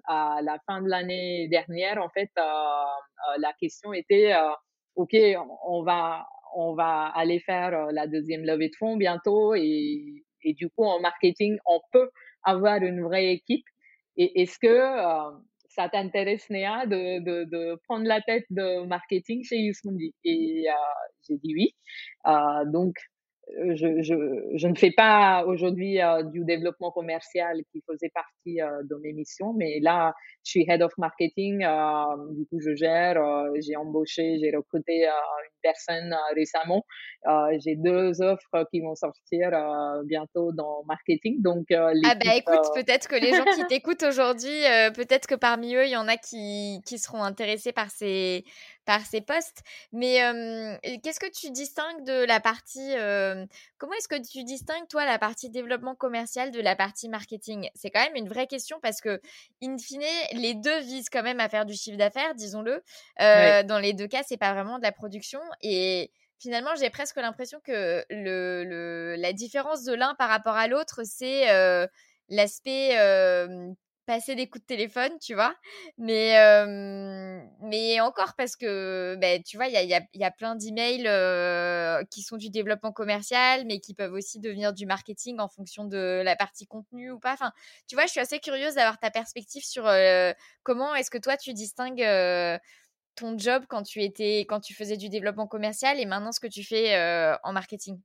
B: à la fin de l'année dernière en fait euh, euh, la question était euh, ok on va on va aller faire euh, la deuxième levée de fonds bientôt et, et du coup, en marketing, on peut avoir une vraie équipe. Et est-ce que euh, ça t'intéresse, Néa, de, de, de prendre la tête de marketing chez Youthmundi? Et euh, j'ai dit oui. Euh, donc, euh, je, je, je ne fais pas aujourd'hui euh, du développement commercial qui faisait partie euh, de mes missions, mais là, je suis head of marketing. Euh, du coup, je gère. Euh, j'ai embauché, j'ai recruté euh, une personne euh, récemment. Euh, j'ai deux offres qui vont sortir euh, bientôt dans marketing. Donc, euh,
A: Ah bah
B: l'équipe.
A: écoute, peut-être que les gens qui t'écoutent aujourd'hui, euh, peut-être que parmi eux, il y en a qui, qui seront intéressés par ces, par ces postes. Mais euh, qu'est-ce que tu distingues de la partie... euh, comment est-ce que tu distingues, toi, la partie développement commercial de la partie marketing? C'est quand même une vraie question parce que, in fine, les deux visent quand même à faire du chiffre d'affaires, disons-le.
B: Ouais.
A: Euh, dans les deux cas, c'est pas vraiment de la production. Et finalement, j'ai presque l'impression que le, le, la différence de l'un par rapport à l'autre, c'est euh, l'aspect euh, passer des coups de téléphone, tu vois. Mais, euh, mais encore parce que, ben, tu vois, il y a, y, a, y a plein d'emails euh, qui sont du développement commercial, mais qui peuvent aussi devenir du marketing en fonction de la partie contenu ou pas. Enfin, tu vois, je suis assez curieuse d'avoir ta perspective sur euh, comment est-ce que toi, tu distingues... Euh, ton job quand tu étais, quand tu faisais du développement commercial et maintenant ce que tu fais euh, en marketing?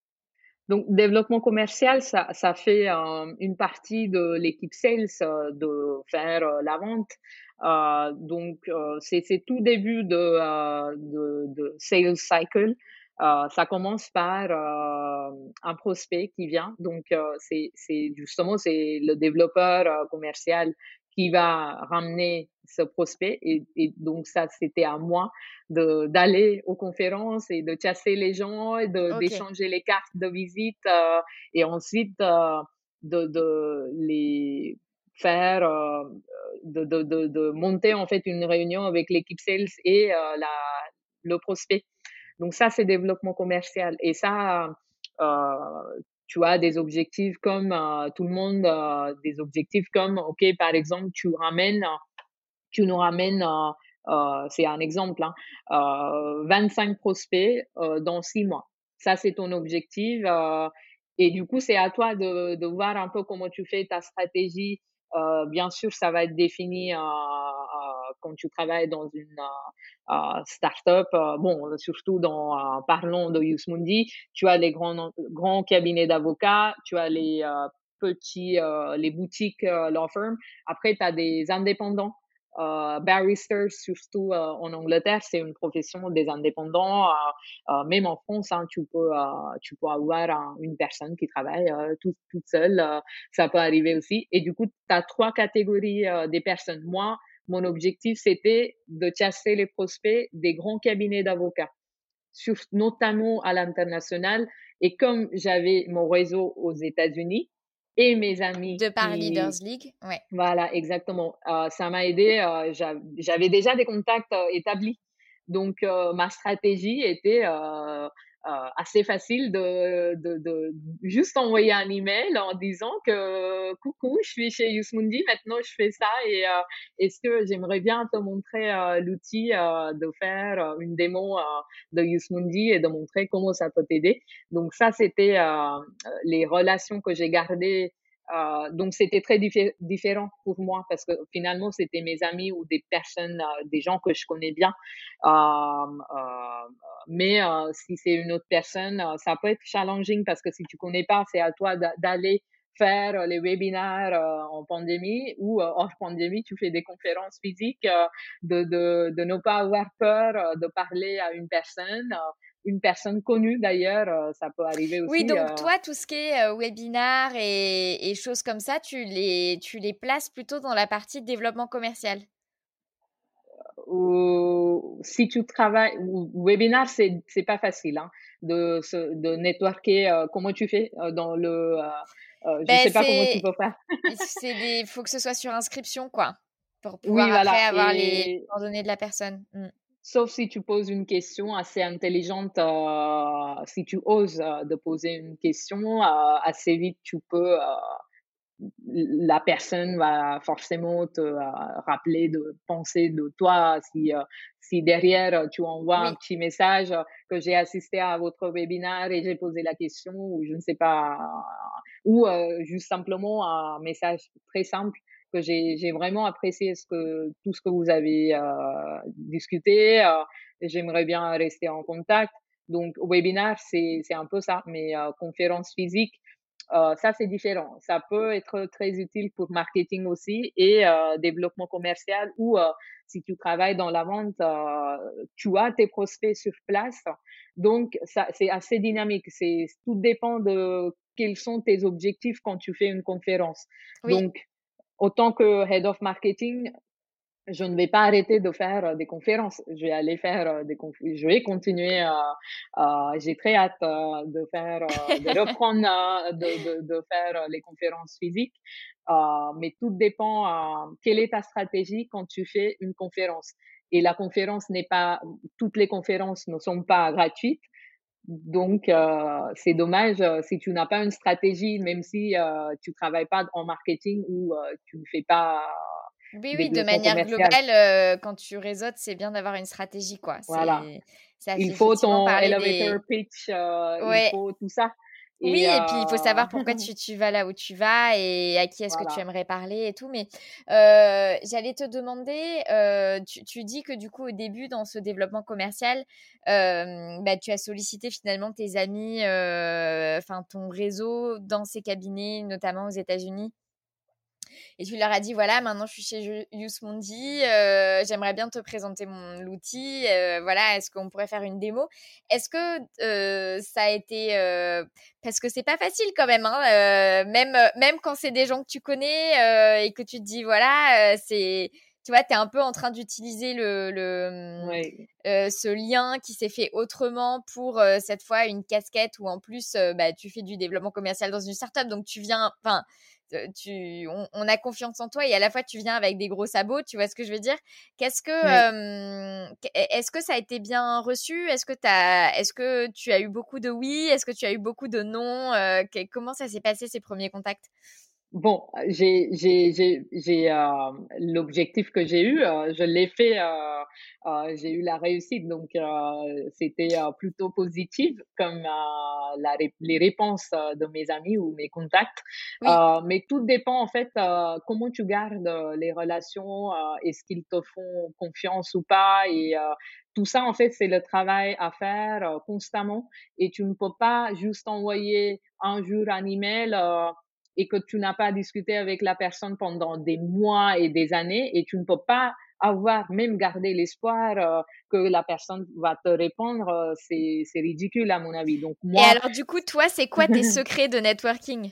B: Donc, développement commercial, ça, ça fait euh, une partie de l'équipe sales euh, de faire euh, la vente. Euh, donc, euh, c'est, c'est tout début de, euh, de, de sales cycle. Euh, ça commence par euh, un prospect qui vient. Donc, euh, c'est, c'est justement c'est le développeur euh, commercial qui va ramener ce prospect. Et, et donc, ça, c'était à moi de d'aller aux conférences et de chasser les gens et de
A: Ok,
B: d'échanger les cartes de visite euh, et ensuite euh, de de les faire euh, de, de de de monter en fait une réunion avec l'équipe sales et euh, la le prospect. Donc ça c'est développement commercial et ça euh, tu as des objectifs comme euh, tout le monde euh, des objectifs comme ok par exemple tu ramènes tu nous ramènes, euh, euh, c'est un exemple, hein, euh, vingt-cinq prospects euh, dans six mois. Ça, c'est ton objectif. Euh, et du coup, c'est à toi de, de voir un peu comment tu fais ta stratégie. Euh, bien sûr, ça va être défini euh, euh, quand tu travailles dans une euh, euh, start-up. Euh, bon, surtout dans, euh, parlons de Yousmundi, tu as les grands, grands cabinets d'avocats, tu as les euh, petits, euh, les boutiques euh, law firm. Après, tu as des indépendants euh, barrister, surtout euh, en Angleterre, c'est une profession des indépendants. Euh, euh, même en France, hein, tu peux euh, tu peux avoir un, une personne qui travaille euh, tout, toute seule. Euh, ça peut arriver aussi. Et du coup, tu as trois catégories euh, des personnes. Moi, mon objectif, c'était de chasser les prospects des grands cabinets d'avocats, sur, notamment à l'international. Et comme j'avais mon réseau aux États-Unis et mes amis
A: de par
B: qui
A: Leaders League, ouais.
B: voilà, exactement. Euh, ça m'a aidé. Euh, j'av- j'avais déjà des contacts euh, établis. Donc, euh, ma stratégie était euh, euh, assez facile de, de, de juste envoyer un email en disant que coucou, je suis chez Yousmundi, maintenant je fais ça et euh, est-ce que j'aimerais bien te montrer euh, l'outil euh, de faire euh, une démo euh, de Yousmundi et de montrer comment ça peut t'aider. Donc, ça, c'était euh, les relations que j'ai gardées euh, donc, c'était très diffé- différent pour moi parce que finalement, c'était mes amis ou des personnes, euh, des gens que je connais bien. Euh, euh, mais euh, si c'est une autre personne, euh, ça peut être challenging parce que si tu connais pas, c'est à toi d'a- d'aller faire les webinaires euh, en pandémie ou euh, hors pandémie, tu fais des conférences physiques, euh, de, de, de ne pas avoir peur euh, de parler à une personne, euh, une personne connue d'ailleurs, euh, ça peut arriver
A: Oui,
B: aussi.
A: donc
B: Euh,
A: toi, tout ce qui est euh, webinar et, et choses comme ça, tu les, tu les places plutôt dans la partie développement commercial.
B: ou si tu travailles, ou- webinar, c'est c'est pas facile hein, de se, de networker. Euh, comment tu fais euh, dans le, euh, euh, je
A: Ben,
B: sais pas comment tu
A: c'est,
B: peux faire.
A: c'est des, faut que ce soit sur inscription, quoi, pour
B: Oui,
A: pouvoir après
B: voilà.
A: avoir les
B: Et
A: coordonnées de la personne. Mm.
B: sauf si tu poses une question assez intelligente, euh, si tu oses euh, de poser une question, euh, assez vite tu peux euh, la personne va forcément te euh, rappeler de penser de toi si euh, si derrière euh, tu envoies un
A: Oui.
B: petit message euh, que j'ai assisté à votre webinaire et j'ai posé la question ou je ne sais pas ou euh, juste simplement un message très simple que j'ai j'ai vraiment apprécié ce que tout ce que vous avez euh, discuté euh, et j'aimerais bien rester en contact donc webinaire c'est c'est un peu ça mais euh, conférence physique euh, ça, c'est différent. Ça peut être très utile pour marketing aussi et euh, développement commercial ou euh, si tu travailles dans la vente, euh, tu as tes prospects sur place. Donc, ça, c'est assez dynamique. C'est, tout dépend de quels sont tes objectifs quand tu fais une conférence.
A: Oui.
B: Donc, autant que head of marketing, je ne vais pas arrêter de faire euh, des conférences. Je vais aller faire euh, des conf je vais continuer à à j'ai très hâte, heu, de faire, heu, de reprendre, heu, de de de faire, heu, les conférences physiques. Heu, mais tout dépend, heu, quelle est ta stratégie quand tu fais une conférence? Et la conférence n'est pas toutes les conférences ne sont pas gratuites. Donc, heu, c'est dommage, heu, si tu n'as pas une stratégie, même si, heu, tu travailles pas en marketing ou, heu, tu ne fais pas
A: Oui, oui, de
B: développement
A: manière
B: commercial.
A: globale, heu, quand tu réseautes, c'est bien d'avoir une stratégie, quoi.
B: Voilà.
A: C'est ça
B: Il
A: fait
B: faut
A: effectivement
B: ton
A: parler
B: elevator
A: des
B: pitch, heu, il
A: ouais.
B: faut tout ça
A: Oui
B: et
A: et puis il faut
B: heu,
A: savoir pourquoi tu tu vas là où tu vas et à qui est-ce que tu
B: voilà.
A: aimerais parler et tout. Mais, heu, j'allais te demander, heu, tu tu dis que du coup au début dans ce développement commercial, hem, bah, tu as sollicité finalement tes amis, heu, enfin ton réseau dans ces cabinets, notamment aux États-Unis? Et tu leur as dit: «Voilà, maintenant je suis chez Je Yousmondi, heu, j'aimerais bien te présenter mon l'outil, heu, voilà, est-ce qu'on pourrait faire une démo?» Est-ce que, heu, ça a été, heu parce que c'est pas facile quand même, hein, heu, même, même quand c'est des gens que tu connais, heu et que tu te dis voilà, heu, c'est tu vois, tu es un peu en train d'utiliser le le, mmh,
B: Oui,
A: heu, ce lien qui s'est fait autrement pour, heu, cette fois une casquette où en plus, heu, bah, tu fais du développement commercial dans une start-up donc tu viens enfin, Heu, tu on on a confiance en toi et à la fois tu viens avec des gros sabots, tu vois ce que je veux dire? Qu'est-ce que,
B: oui.
A: hem, qu est-ce que ça a été bien reçu? Est-ce que tu est-ce que tu as eu beaucoup de oui? Est-ce que tu as eu beaucoup de non? Heu, que comment ça s'est passé ces premiers contacts?
B: Bon, j'ai j'ai j'ai j'ai, hem, l'objectif que j'ai eu, heu, je l'ai fait, heu heu, j'ai eu la réussite donc heu, c'était, heu, plutôt positif comme, heu, la ré les réponses, heu, de mes amis ou mes contacts.
A: Oui.
B: Heu, mais tout dépend en fait, heu, comment tu gardes, heu, les relations, heu, est-ce qu'ils te font confiance ou pas et heu, tout ça en fait, c'est le travail à faire, heu, constamment et tu ne peux pas juste envoyer un jour un email, heu et que tu n'as pas discuté avec la personne pendant des mois et des années et tu ne peux pas avoir même gardé l'espoir, heu, que la personne va te répondre, heu, c'est c'est ridicule à mon avis. Donc
A: Et
B: moi
A: alors du coup, toi, c'est quoi tes secrets de networking?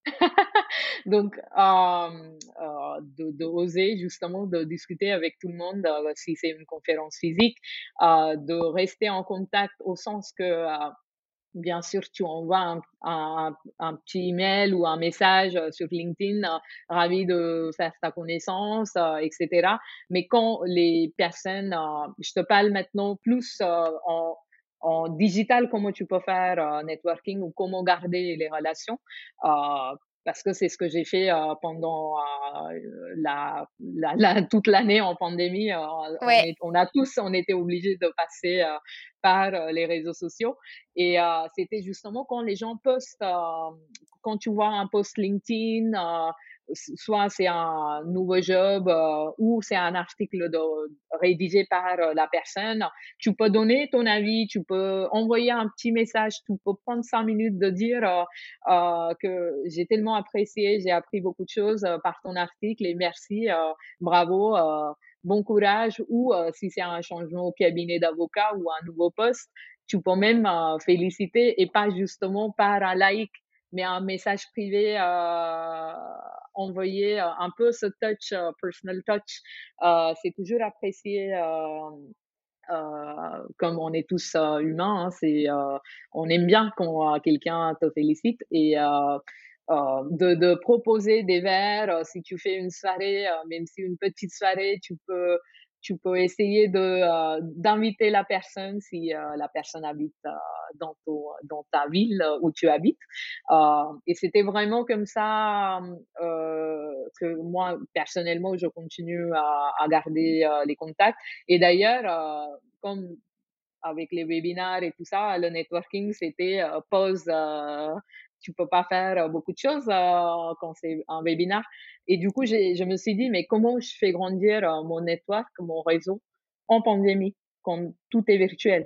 B: donc hem, heu, de de oser justement de discuter avec tout le monde, heu, si c'est une conférence physique, heu, de rester en contact au sens que, heu bien sûr, tu envoies un un un petit email ou un message, heu, sur LinkedIn, heu, ravi de faire ta connaissance, heu, et cetera. Mais quand les personnes, heu, je te parle maintenant plus, heu, en en digital, comment tu peux faire, heu, networking ou comment garder les relations, heu, parce que c'est ce que j'ai fait, heu, pendant, heu, la la la toute l'année en pandémie, heu, on
A: Ouais.
B: est on a tous on était obligés de passer, heu, par, heu, les réseaux sociaux et heu, c'était justement quand les gens postent, hem, quand tu vois un post LinkedIn, heu, s soit c'est un nouveau job, heu, ou c'est un article de rédigé par, heu, la personne, tu peux donner ton avis, tu peux envoyer un petit message, tu peux prendre cinq minutes de dire, heu heu, que j'ai tellement apprécié, j'ai appris beaucoup de choses, heu, par ton article et merci, heu, bravo, heu, bon courage ou, heu, si c'est un changement au cabinet d'avocat ou un nouveau poste, tu peux même, heu, féliciter et pas justement par un like, mais un message privé, heu, envoyé, heu, un peu ce touch, heu, personal touch, heu, c'est toujours apprécié, hem, heu, comme on est tous, heu, humains, hein, c'est, heu, on aime bien quand, heu, quelqu'un te félicite et heu heu, de de proposer des verres, heu, si tu fais une soirée, heu, même si une petite soirée, tu peux tu peux essayer de, heu, d'inviter la personne si, heu, la personne habite, heu, dans ton dans ta ville euh, où tu habites. Heu et c'était vraiment comme ça, mmh, heu, que moi, personnellement, je continue à à garder, heu, les contacts et d'ailleurs, heu, comme avec les webinaires et tout ça, le networking, c'était, heu, pause, heu, tu peux pas faire, heu, beaucoup de choses, heu, quand c'est un webinaire et du coup, j'ai je me suis dit: «Mais comment je fais grandir, heu, mon network, mon réseau en pandémie, quand tout est virtuel?»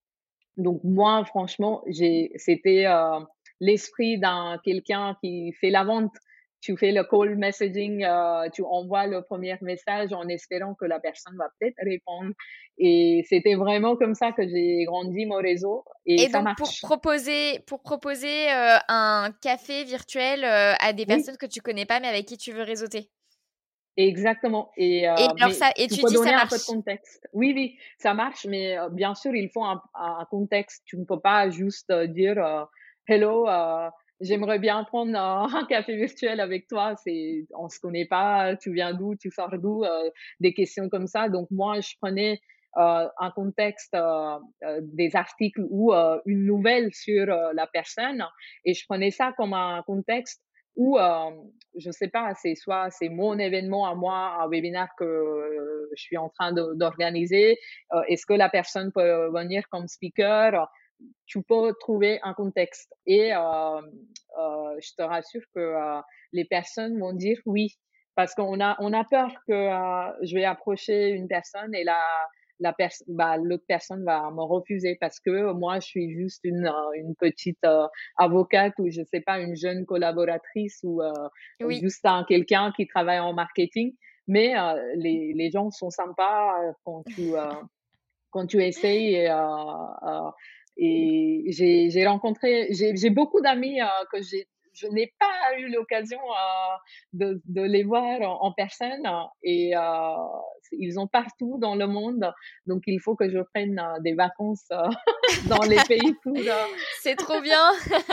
B: Donc moi, franchement, j'ai c'était, heu, l'esprit d'un quelqu'un qui fait la vente. Tu fais le call messaging, heu, tu envoies le premier message en espérant que la personne va peut-être répondre et c'était vraiment comme ça que j'ai grandi mon réseau et
A: Et
B: ça
A: donc pour
B: marche.
A: proposer pour proposer, heu, un café virtuel, heu, à des
B: Oui.
A: personnes que tu connais pas mais avec qui tu veux réseauter?
B: Exactement et
A: Et
B: heu,
A: alors
B: mais
A: ça et
B: tu
A: tu
B: peux
A: dis ça
B: donner un peu de
A: marche?
B: contexte. Oui, oui, ça marche, mais heu, bien sûr, il faut un un contexte. Tu ne peux pas juste, heu, dire, heu: «Hello, heu, j'aimerais bien prendre, heu, un café virtuel avec toi». C'est on se connaît pas, tu viens d'où, tu sors d'où, heu, des questions comme ça. Donc moi, je prenais, heu, un contexte, heu heu, des articles ou heu, une nouvelle sur, heu, la personne et je prenais ça comme un contexte où, hem, je sais pas, c'est soit c'est mon événement à moi, un webinaire que, heu, je suis en train de d'organiser, heu, est-ce que la personne peut venir comme speaker? Tu peux trouver un contexte et hem, heu, je te rassure que, heu, les personnes vont dire oui. Parce qu'on a on a peur que, heu, je vais approcher une personne et la la pers bah, l'autre personne va me refuser parce que moi, je suis juste une, heu, une petite, heu, avocate ou je sais pas, une jeune collaboratrice ou, heu,
A: Oui.
B: juste un quelqu'un qui travaille en marketing. Mais, heu, les les gens sont sympas, heu, quand tu, heu quand tu essayes et, heu heu, et j'ai j'ai rencontré j'ai j'ai beaucoup d'amis, heu, que j'ai je n'ai pas eu l'occasion, heu, de de les voir en en personne et heu, ils sont partout dans le monde, donc il faut que je prenne, heu, des vacances, heu, dans les pays pour, heu,
A: C'est trop bien!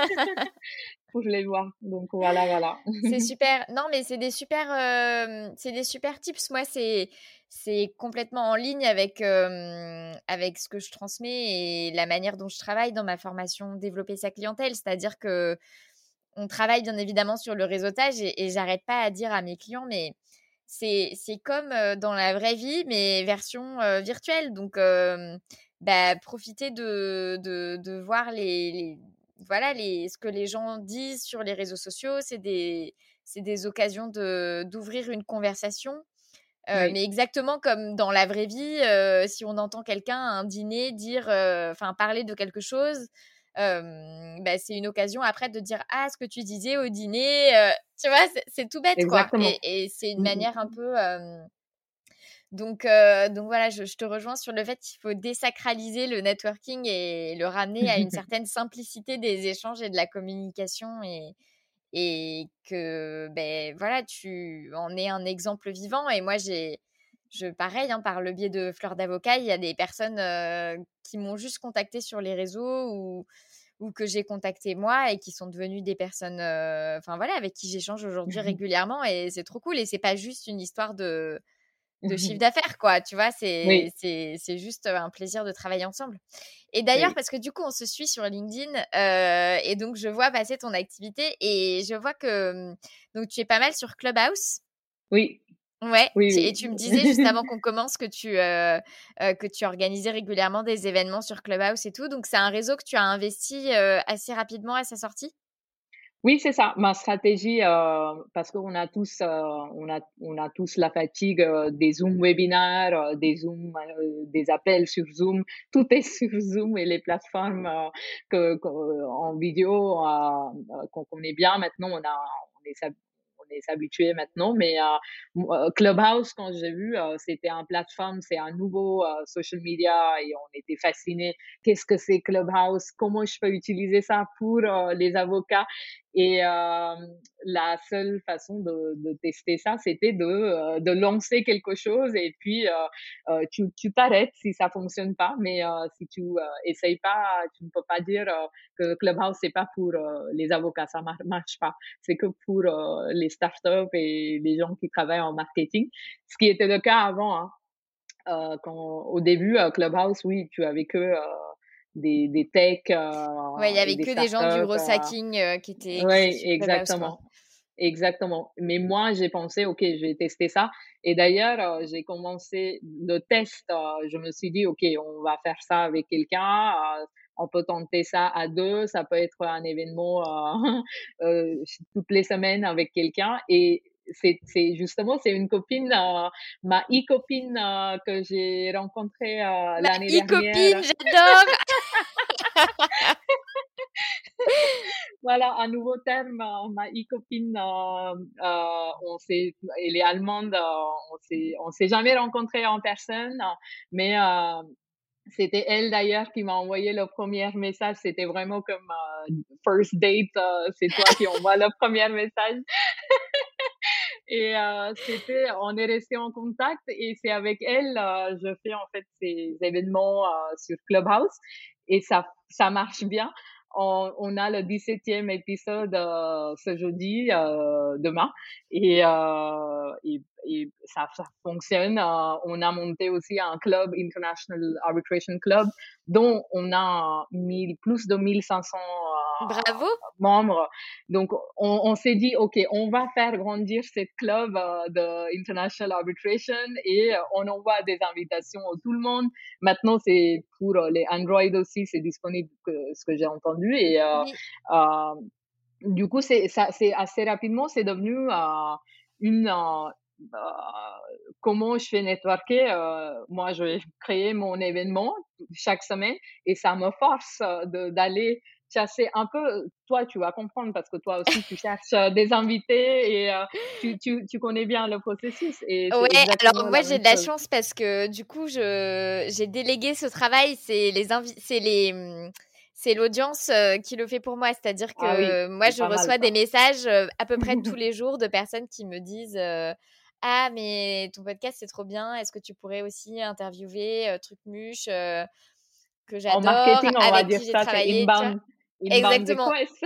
B: pour les voir. Donc voilà, voilà.
A: C'est super. Non, mais c'est des super, hem, c'est des super tips. Moi, c'est c'est complètement en ligne avec, hem, avec ce que je transmets et la manière dont je travaille dans ma formation développer sa clientèle. C'est-à-dire qu'on travaille bien évidemment sur le réseautage et et j'arrête pas à dire à mes clients: «Mais c'est c'est comme, heu, dans la vraie vie, mais version, heu, virtuelle». Donc, hem, bah, profitez de de de voir les les voilà, les ce que les gens disent sur les réseaux sociaux. C'est des c'est des occasions de d'ouvrir une conversation, heu,
B: Oui,
A: mais exactement comme dans la vraie vie, heu, si on entend quelqu'un à un dîner dire, heu, enfin parler de quelque chose, hem, bah, c'est une occasion après de dire: «Ah, ce que tu disais au dîner», heu, tu vois? C'est c'est tout bête, quoi
B: exactement.
A: et et c'est une
B: Mmh mh.
A: manière un peu, hem donc heu, donc voilà, je je te rejoins sur le fait qu'il faut désacraliser le networking et le ramener à une certaine simplicité des échanges et de la communication et et que, beh, voilà, tu en es un exemple vivant et moi j'ai je pareil, hein, par le biais de Fleur d'avocat, il y a des personnes, heu, qui m'ont juste contactée sur les réseaux ou ou que j'ai contacté moi et qui sont devenues des personnes, heu, enfin voilà, avec qui j'échange aujourd'hui régulièrement et c'est trop cool et c'est pas juste une histoire de de chiffre d'affaires, quoi, tu vois? C'est
B: Oui,
A: c'est c'est juste, un plaisir de travailler ensemble. Et d'ailleurs,
B: oui,
A: parce que du coup, on se suit sur LinkedIn, heu et donc je vois passer ton activité et je vois que, mmh, donc tu es pas mal sur Clubhouse.
B: oui,
A: Ouais, tu et
B: oui,
A: tu me disais juste
B: oui.
A: avant qu'on commence que tu, heu heu, que tu organisais régulièrement des événements sur Clubhouse et tout, donc c'est un réseau que tu as investi, heu, assez rapidement à sa sortie?
B: Oui, c'est ça. Ma stratégie, heu, parce qu'on a tous, heu, on a on a tous la fatigue, heu, des Zoom webinaires, heu, des Zoom, heu, des appels sur Zoom. Tout est sur Zoom et les plateformes, heu, que que en vidéo, heu, heu, qu'on connaît bien maintenant. On a on est s'hab on est s'habitué maintenant, mais heu, m heu, Clubhouse, quand j'ai vu, heu, c'était un plateforme, c'est un nouveau, heu, social media et on était fascinés. Qu'est-ce que c'est Clubhouse? Comment je peux utiliser ça pour, heu, les avocats? Et hem, la seule façon de de tester ça, c'était de, heu, de lancer quelque chose et puis, heu heu, tu tu t'arrêtes si ça fonctionne pas, mais heu, si tu, heu, essayes pas, tu ne peux pas dire, heu, que Clubhouse, c'est pas pour, heu, les avocats, ça mar marche pas. C'est que pour, heu, les startups et les gens qui travaillent en marketing, ce qui était le cas avant, hein. Heu, quand au début, heu, Clubhouse, oui, tu avais que, heu, des des techs,
A: Ouais, il y
B: heu, et
A: avait
B: des
A: que des gens du
B: startups,
A: gros
B: heu
A: hacking, heu, qui étaient qui étaient
B: oui,
A: sur Clubhouse, quoi.
B: exactement, exactement. Mais moi, j'ai pensé: «OK, je vais tester ça» et d'ailleurs, heu, j'ai commencé le test, heu, je me suis dit: «OK, on va faire ça avec quelqu'un, heu, on peut tenter ça à deux, ça peut être un événement, heu heu, toutes les semaines avec quelqu'un» et c'est c'est justement, c'est une copine, heu, ma e-copine, heu, que j'ai rencontrée, heu,
A: La
B: l'année
A: e-copine,
B: dernière.
A: j'adore!
B: Voilà, un nouveau terme, heu, ma e-copine, heu heu, on s'est elle est allemande, heu, on s'est on s'est jamais rencontrés en personne, mais heu, c'était elle d'ailleurs qui m'a envoyé le premier message. C'était vraiment comme, heu, first date, heu, c'est toi qui envoies le premier message Et euh, c'était, on est resté en contact et c'est avec elle, euh, je fais en fait ces événements euh, sur Clubhouse et ça, ça marche bien. On, on a le dix-septième épisode euh, ce jeudi, euh, demain, et, euh, et, et ça, ça fonctionne. Euh, on a monté aussi un club, International Arbitration Club, dont on a mille, plus de mille cinq cents
A: Bravo.
B: euh, membres. Donc, on, on s'est dit, OK, on va faire grandir ce club euh, de International Arbitration et euh, on envoie des invitations à tout le monde. Maintenant, c'est pour euh, les Android aussi, c'est disponible, que, ce que j'ai entendu. Et euh,
A: Oui.
B: euh, du coup, c'est ça, c'est assez rapidement, c'est devenu euh, une euh, euh, comment je fais networker. Euh, moi, je vais créer mon événement chaque semaine et ça me force euh, de, d'aller chasser un peu. Toi, tu vas comprendre parce que toi aussi, tu cherches euh, des invités et euh, tu, tu, tu connais bien le processus et c'est
A: Ouais, alors
B: exactement
A: moi
B: la
A: j'ai
B: même
A: de la
B: chose.
A: chance parce que du coup je j'ai délégué ce travail, c'est les invi- c'est les mmh, c'est l'audience euh, qui le fait pour moi, c'est-à-dire
B: Ah oui,
A: que moi
B: c'est
A: je
B: pas mal
A: reçois des
B: ça.
A: messages euh, à peu près tous les jours de personnes qui me disent euh, ah mais ton podcast c'est trop bien, est-ce que tu pourrais aussi interviewer euh, Trucmuche euh, que
B: En
A: j'adore,
B: marketing, on va
A: avec
B: dire
A: qui j'ai
B: ça, c'est
A: travaillé, tu vois.
B: inbound, inbound
A: Exactement.
B: request.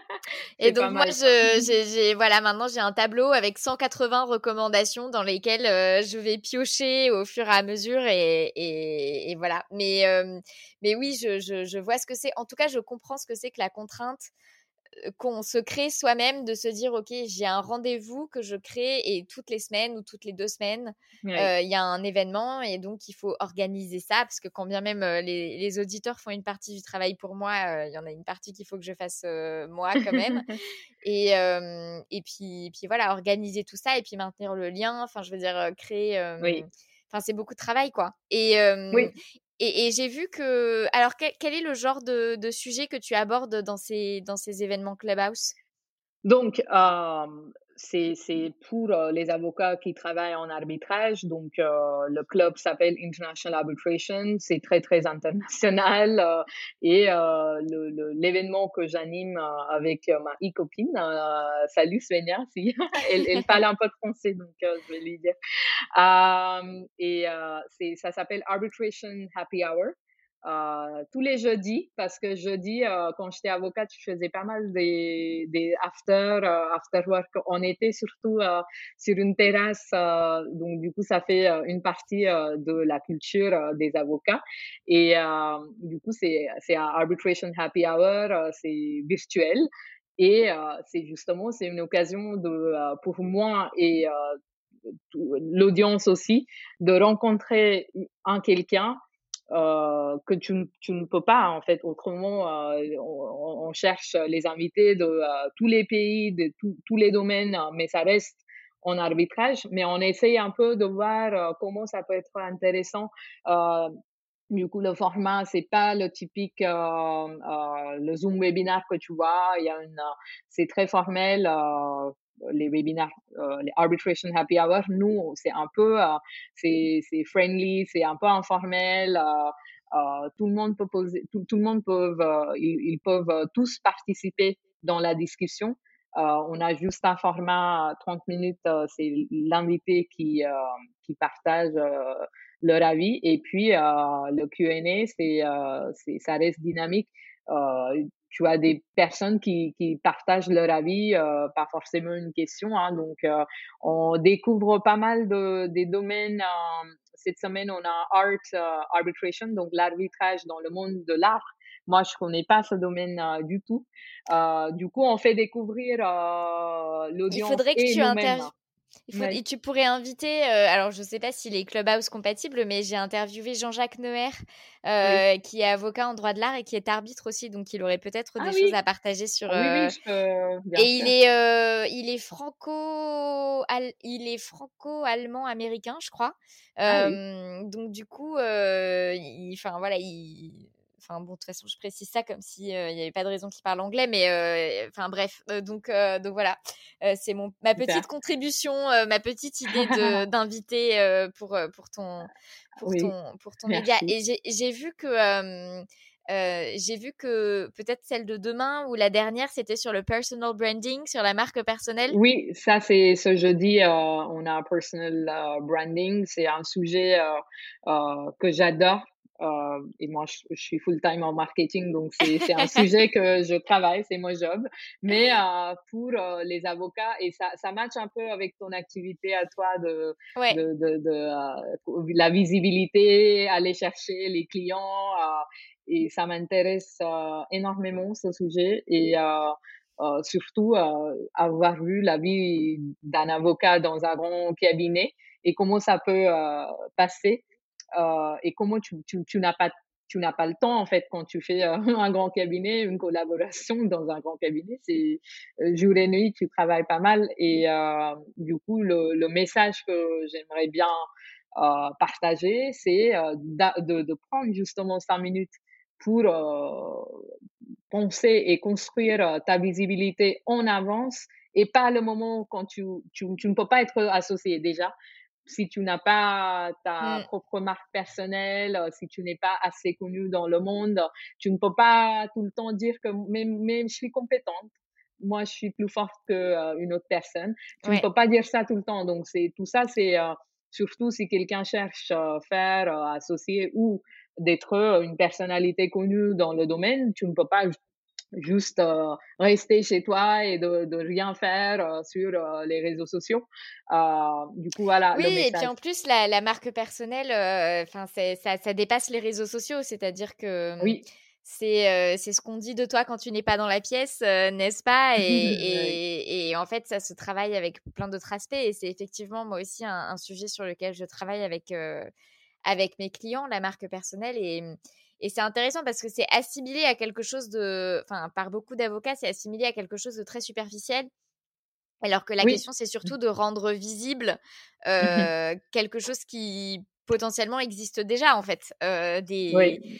A: Et
B: C'est
A: donc
B: pas
A: moi
B: mal ça.
A: je j'ai j'ai voilà, maintenant j'ai un tableau avec cent quatre-vingts recommandations dans lesquelles, heu, je vais piocher au fur et à mesure et et et voilà. Mais hem, mais oui, je je je vois ce que c'est. En tout cas, je comprends ce que c'est que la contrainte, heu, qu'on se crée soi-même, de se dire: «OK, j'ai un rendez-vous que je crée et toutes les semaines ou toutes les deux semaines,
B: Oui.
A: heu, il y a un événement et donc il faut organiser ça». Parce que quand bien même, heu, les les auditeurs font une partie du travail pour moi, heu, il y en a une partie qu'il faut que je fasse, heu, moi quand même. Et, hem et puis puis voilà, organiser tout ça et puis maintenir le lien. Enfin, je veux dire, heu, créer, hem,
B: Oui,
A: enfin, c'est beaucoup de travail, quoi. Et hem
B: oui.
A: et et j'ai vu que alors quel quel est le genre de de sujet que tu abordes dans ces dans ces événements Clubhouse?
B: Donc, euh, c'est, c'est pour euh, les avocats qui travaillent en arbitrage. Donc, euh, le club s'appelle International Arbitration. C'est très, très international. euh, et euh, le, le- l'événement que j'anime euh, avec euh, ma e-copine, euh, salut Svenja, si. elle, elle parle un peu de français, donc euh, je vais lui dire. Euh, et euh, c'est, ça s'appelle Arbitration Happy Hour. Euh, tous les jeudis, parce que jeudi, euh, quand j'étais avocate, je faisais pas mal des, des after, euh, after work. On était surtout euh, sur une terrasse, euh, donc du coup, ça fait euh, une partie euh, de la culture euh, des avocats. Et euh, du coup, c'est, c'est un arbitration happy hour, euh, c'est virtuel. Et euh, c'est justement, c'est une occasion de, euh, pour moi et euh, l'audience aussi, de rencontrer un quelqu'un euh, que tu, tu ne peux pas en fait. Autrement, euh, on, on cherche les invités de euh, tous les pays, de tout- tous les domaines, mais ça reste en arbitrage. Mais on essaye un peu de voir euh, comment ça peut être intéressant. Euh, du coup, le format, c'est pas le typique euh, euh, le Zoom webinaire que tu vois. Il y a une, euh, c'est très formel. Euh, les webinaires, euh, les arbitration happy hour, nous, c'est un peu, euh, c'est, c'est friendly, c'est un peu informel. Euh, euh, tout le monde peut poser, tout, tout le monde peut, euh, ils, ils peuvent euh, tous participer dans la discussion. Euh, on a juste un format trente minutes, euh, c'est l'invité qui, euh, qui partage euh, leur avis. Et puis, euh, le Q and A, c'est, euh, c'est, ça reste dynamique. Euh, tu as des personnes qui, qui partagent leur avis, euh, pas forcément une question. Hein, donc, euh, on découvre pas mal de, des domaines. Euh, cette semaine, on a art euh, arbitration, donc l'arbitrage dans le monde de l'art. Moi, je connais pas ce domaine euh, du tout. Euh, du coup, on fait découvrir euh,
A: Il
B: l'audience
A: faudrait que
B: et
A: tu
B: nous-mêmes.
A: interviewes. Il faut, et
B: Oui,
A: tu pourrais inviter, euh, alors je sais pas si les Clubhouse compatibles, mais j'ai interviewé Jean-Jacques Neuer,
B: oui.
A: euh, qui est avocat en droit de l'art et qui est arbitre aussi, donc il aurait peut-être
B: Ah
A: des choses à
B: oui,
A: partager sur.
B: oui, oui,
A: euh,
B: je peux,
A: Et
B: bien
A: il
B: sûr.
A: est, euh, il est franco, al- il est franco-allemand américain, je crois.
B: Ah oui,
A: Euh, donc du coup, euh, il, enfin voilà, il, enfin bon, de toute façon, je précise ça comme si euh, il n'y avait pas de raison qu'il parle anglais, mais euh, enfin bref, euh, donc euh, donc voilà, Euh, c'est mon ma petite
B: super.
A: contribution, euh, ma petite idée de d'inviter euh, pour euh, pour ton pour
B: Oui,
A: ton pour ton média.
B: merci.
A: Et j'ai j'ai vu que euh, Euh, j'ai vu que peut-être celle de demain ou la dernière, c'était sur le personal branding, sur la marque personnelle.
B: Oui, ça c'est ce jeudi, euh, on a personal euh, branding. C'est un sujet euh, euh, que j'adore. Euh, et moi, je, je suis full-time en marketing, donc c'est c'est un sujet que je travaille, c'est mon job. Mais euh, pour euh, les avocats, et ça ça match un peu avec ton activité à toi de
A: Ouais.
B: de de, de euh, la visibilité, aller chercher les clients. Euh, et ça m'intéresse euh, énormément ce sujet. Et euh, euh, surtout euh, avoir vu la vie d'un avocat dans un grand cabinet et comment ça peut euh, passer euh, et comment tu, tu, tu n'as pas tu n'as pas le temps en fait quand tu fais euh, un grand cabinet, une collaboration dans un grand cabinet, c'est euh, jour et nuit tu travailles pas mal et euh, du coup le, le message que j'aimerais bien euh, partager, c'est euh, de, de prendre justement cinq minutes pour euh, penser et construire euh, ta visibilité en avance et pas le moment quand tu, tu, tu ne peux pas être associé déjà. Si tu n'as pas ta
A: Mm.
B: propre marque personnelle, euh, si tu n'es pas assez connu dans le monde, tu ne peux pas tout le temps dire que même, même je suis compétente. Moi, je suis plus forte que euh, une autre personne. Tu ne
A: Ouais.
B: peux pas dire ça tout le temps. Donc, c'est tout ça, c'est euh, surtout si quelqu'un cherche à faire euh, associé ou d'être euh, une personnalité connue dans le domaine, tu ne peux pas juste euh, rester chez toi et de, de rien faire euh, sur euh, les réseaux sociaux. Euh, du coup, voilà
A: Oui,
B: le
A: et puis
B: message.
A: en plus, la, la marque personnelle, euh, enfin, c'est, ça, ça dépasse les réseaux sociaux, c'est-à-dire que hum,
B: Oui,
A: c'est, euh, c'est ce qu'on dit de toi quand tu n'es pas dans la pièce, euh, n'est-ce pas? Et,
B: oui,
A: et, et en fait, ça se travaille avec plein d'autres aspects, et c'est effectivement moi aussi un, un sujet sur lequel je travaille avec, euh, avec mes clients, la marque personnelle, et, et c'est intéressant parce que c'est assimilé à quelque chose de, enfin, par beaucoup d'avocats, c'est assimilé à quelque chose de très superficiel. Alors que la
B: oui,
A: question, c'est surtout de rendre visible, heu, quelque chose qui potentiellement existe déjà en fait, heu, des
B: oui,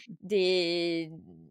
A: des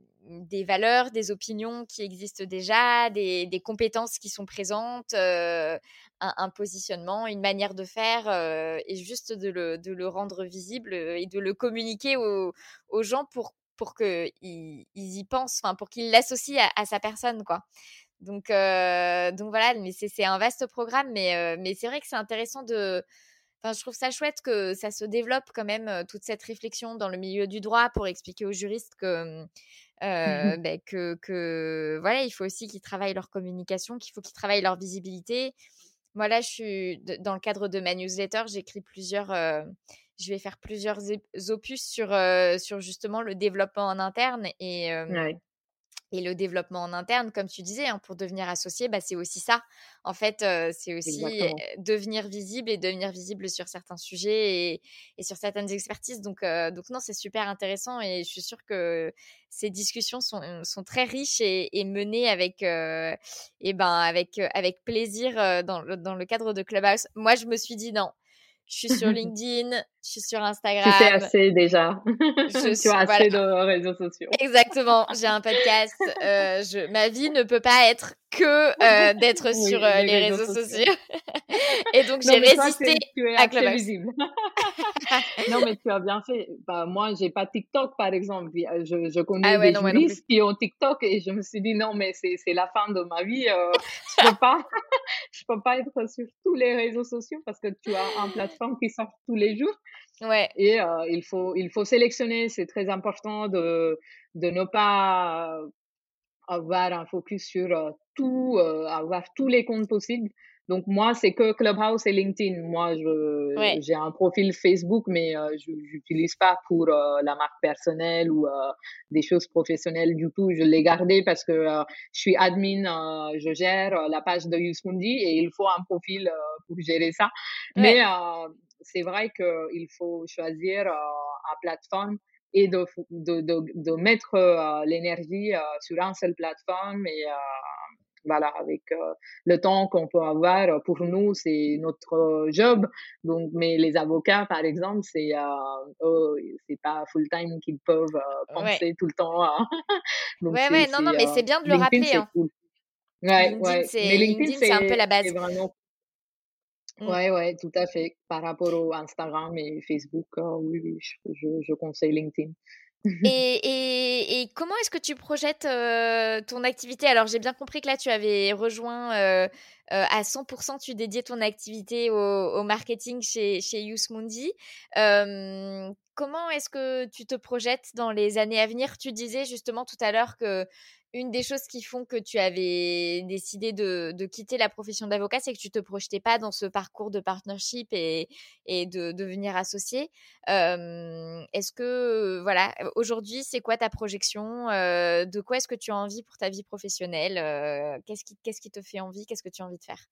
A: des valeurs, des opinions qui existent déjà, des des compétences qui sont présentes, heu, un un positionnement, une manière de faire, heu et juste de le de le rendre visible, heu et de le communiquer aux aux gens pour pour qu'ils ils y pensent, enfin pour qu'ils l'associent à à sa personne, quoi. Donc, euh, donc voilà, mais c'est, c'est un vaste programme, mais, euh, mais c'est vrai que c'est intéressant de. Enfin, je trouve ça chouette que ça se développe quand même, euh, toute cette réflexion dans le milieu du droit pour expliquer aux juristes que, euh, ben, que, que voilà, il faut aussi qu'ils travaillent leur communication, qu'il faut qu'ils travaillent leur visibilité. Moi, là, je suis de- dans le cadre de ma newsletter, j'écris plusieurs. Euh, je vais faire plusieurs opus sur, euh, sur justement le développement en interne et. Euh,
B: oui,
A: et le développement en interne, comme tu disais, hein, pour devenir associé, bah, c'est aussi ça. En fait, euh, c'est aussi euh,
B: exactement.
A: devenir visible et devenir visible sur certains sujets et, et sur certaines expertises. Donc, euh, donc non, c'est super intéressant et je suis sûre que ces discussions sont, sont très riches et, et menées avec, euh, et ben, avec, euh, avec plaisir euh, dans, le, dans le cadre de Clubhouse. Moi, je me suis dit non. Je suis sur LinkedIn, je suis sur
B: Tu sais
A: Instagram,
B: assez déjà.
A: je
B: Tu
A: suis,
B: as
A: voilà,
B: assez de réseaux sociaux.
A: exactement, j'ai un podcast. Euh, je, ma vie ne peut pas être que euh, d'être sur
B: Oui,
A: euh,
B: les
A: les
B: réseaux
A: réseaux
B: sociaux.
A: sociaux. Et donc,
B: Non,
A: j'ai
B: mais toi, tu
A: résisté
B: es, tu es
A: à
B: assez
A: Clubhouse.
B: visible. Non, mais tu as bien fait. Bah, moi, j'ai pas TikTok, par exemple. Je, je
A: Ah
B: connais
A: ouais,
B: des
A: non, moi non plus.
B: juristes qui ont TikTok et je me suis dit non, mais c'est, c'est la fin de ma vie. Euh, je peux pas, je peux pas être sur tous les réseaux sociaux parce que tu as un plateforme qui sort tous les jours
A: Ouais,
B: et euh, il faut, il faut sélectionner. C'est très important de, de ne pas avoir un focus sur euh, tout, euh, avoir tous les comptes possibles. Donc moi, c'est que Clubhouse et LinkedIn. Moi, je,
A: ouais,
B: j'ai un profil Facebook, mais euh, je n'utilise pas pour euh, la marque personnelle ou euh, des choses professionnelles du tout. Je l'ai gardé parce que euh, je suis admin, euh, je gère euh, la page de Youssmundi et il faut un profil euh, pour gérer ça.
A: ouais,
B: Mais euh, c'est vrai qu'il faut choisir euh, une plateforme et de, de, de, de mettre euh, l'énergie euh, sur une seule plateforme et euh, voilà, avec euh, le temps qu'on peut avoir, euh, pour nous, c'est notre job. Donc, mais les avocats, par exemple, c'est euh, eux, c'est pas full time qu'ils peuvent euh,
A: ouais.
B: penser tout le temps. Hein. Donc,
A: Ouais,
B: c'est,
A: ouais, non, non,
B: c'est
A: mais
B: euh,
A: c'est bien de le
B: LinkedIn,
A: rappeler,
B: c'est
A: hein.
B: cool. Ouais,
A: LinkedIn,
B: ouais. Mais
A: c'est
B: LinkedIn,
A: LinkedIn, c'est un peu
B: c'est,
A: la
B: c'est
A: base.
B: vraiment,
A: Mm.
B: ouais, ouais, tout à fait. Par rapport au Instagram et Facebook, euh, oui, oui, je, je, je conseille LinkedIn.
A: Et, et, et comment est-ce que tu projettes euh, ton activité? Alors, j'ai bien compris que là, tu avais rejoint euh, euh, à cent pour cent, tu dédiais ton activité au, au marketing chez, chez Yousmundi. Euh, comment est-ce que tu te projettes dans les années à venir? Tu disais justement tout à l'heure que une des choses qui font que tu avais décidé de, de quitter la profession d'avocat, c'est que tu te projetais pas dans ce parcours de partnership et, et de devenir associé. Euh, est-ce que, euh, voilà, aujourd'hui, c'est quoi ta projection? Euh, de quoi est-ce que tu as envie pour ta vie professionnelle? Euh, qu'est-ce qui, qu'est-ce qui te fait envie? Qu'est-ce que tu as envie de faire?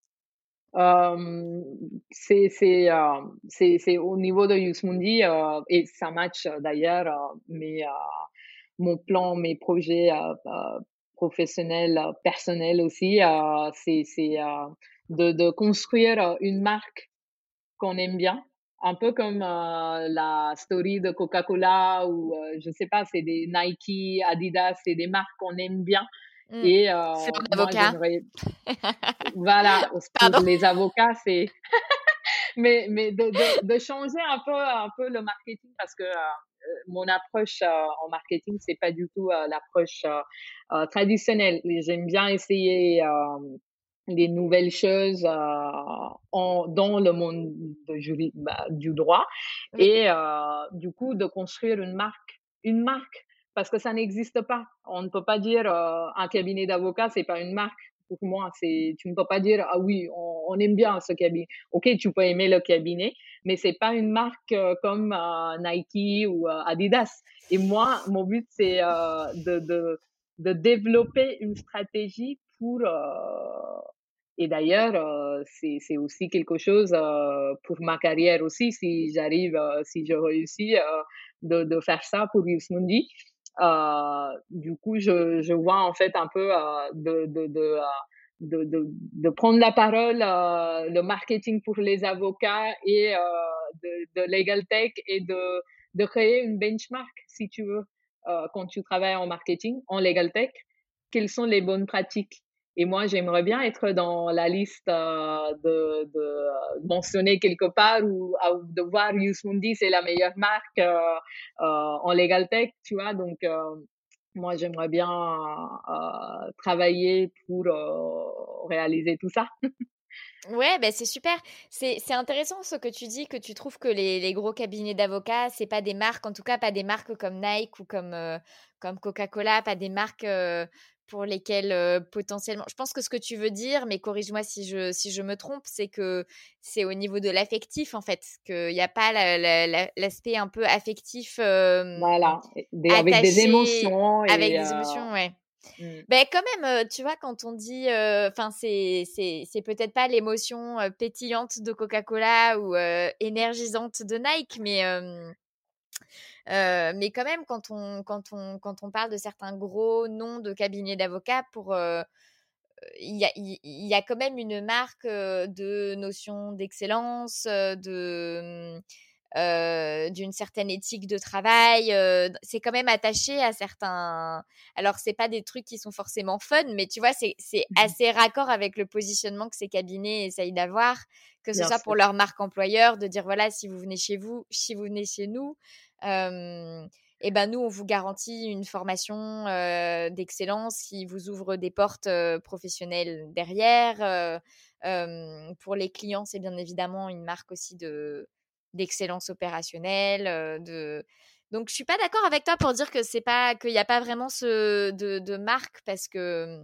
B: Euh, c'est c'est euh, c'est c'est au niveau de Yousmundi euh, et ça match euh, d'ailleurs euh, mes euh, mon plan, mes projets euh, euh, professionnels, euh, personnels aussi. Euh, c'est c'est euh, de de construire euh, une marque qu'on aime bien, un peu comme euh, la story de Coca-Cola ou euh, je sais pas, c'est des Nike, Adidas, c'est des marques qu'on aime bien.
A: Hmm.
B: Et
A: C'est
B: euh,
A: un
B: moi,
A: avocat.
B: j'aimerais, voilà, pour
A: Pardon.
B: les avocats, c'est mais mais de, de, de changer un peu un peu le marketing parce que euh, mon approche euh, en marketing c'est pas du tout euh, l'approche euh, euh, traditionnelle. J'aime bien essayer euh, des nouvelles choses euh, en, dans le monde de juri- bah, du droit
A: Oui.
B: et euh, du coup de construire une marque, une marque parce que ça n'existe pas. On ne peut pas dire euh, un cabinet d'avocats c'est pas une marque. Pour moi, c'est tu ne peux pas dire ah oui on, on aime bien ce cabinet. Ok, tu peux aimer le cabinet, mais c'est pas une marque euh, comme euh, Nike ou euh, Adidas. Et moi, mon but, c'est euh, de, de, de développer une stratégie pour... euh, et d'ailleurs, euh, c'est, c'est aussi quelque chose euh, pour ma carrière aussi, si j'arrive, euh, si je réussis euh, de, de faire ça pour Yusmundi. Euh, du coup, je, je vois en fait un peu euh, de, de, de, euh, de, de, de prendre la parole, euh, le marketing pour les avocats et euh, de, de Legal Tech et de, de créer une benchmark, si tu veux, euh, quand tu travailles en marketing, en Legal Tech, quelles sont les bonnes pratiques. Et moi, j'aimerais bien être dans la liste euh, de, de euh, mentionner quelque part ou euh, de voir Yousmundi, c'est la meilleure marque euh, euh, en Legal Tech, tu vois. Donc, euh, moi, j'aimerais bien euh, travailler pour euh, réaliser tout ça.
A: Ouais, ben c'est super. C'est c'est intéressant ce que tu dis, que tu trouves que les, les gros cabinets d'avocats, c'est pas des marques, en tout cas pas des marques comme Nike ou comme, euh, comme Coca-Cola, pas des marques euh, pour lesquelles euh, potentiellement. Je pense que ce que tu veux dire, mais corrige-moi si je, si je me trompe, c'est que c'est au niveau de l'affectif en fait, qu'il n'y a pas la- la- la- l'aspect un peu affectif euh,
B: Voilà, des, avec des
A: attaché
B: émotions
A: avec
B: et
A: des
B: euh,
A: émotions, ouais.
B: mm,
A: Ben quand même, heu, tu vois, quand on dit, enfin, c'est c'est c'est peut-être pas l'émotion, heu, pétillante de Coca-Cola ou, heu, énergisante de Nike, mais, hem, heu, mais quand même, quand on quand on quand on parle de certains gros noms de cabinets d'avocats pour, heu, il y a il il y a quand même une marque, heu, de notion d'excellence, heu, de, mmh, d'une certaine éthique de travail. Euh, c'est quand même attaché à certains. Alors, c'est pas des trucs qui sont forcément fun, mais tu vois, c'est, c'est assez raccord avec le positionnement que ces cabinets essayent d'avoir, que ce
B: bien
A: soit
B: sûr.
A: pour leur marque employeur, de dire voilà, si vous venez chez vous, si vous venez chez nous, euh, et ben nous, on vous garantit une formation euh, d'excellence qui vous ouvre des portes euh, professionnelles derrière. Euh, euh, pour les clients, c'est bien évidemment une marque aussi de d'excellence opérationnelle, euh, de donc je suis pas d'accord avec toi pour dire que c'est pas qu'il n'y a pas vraiment ce de, de marque parce que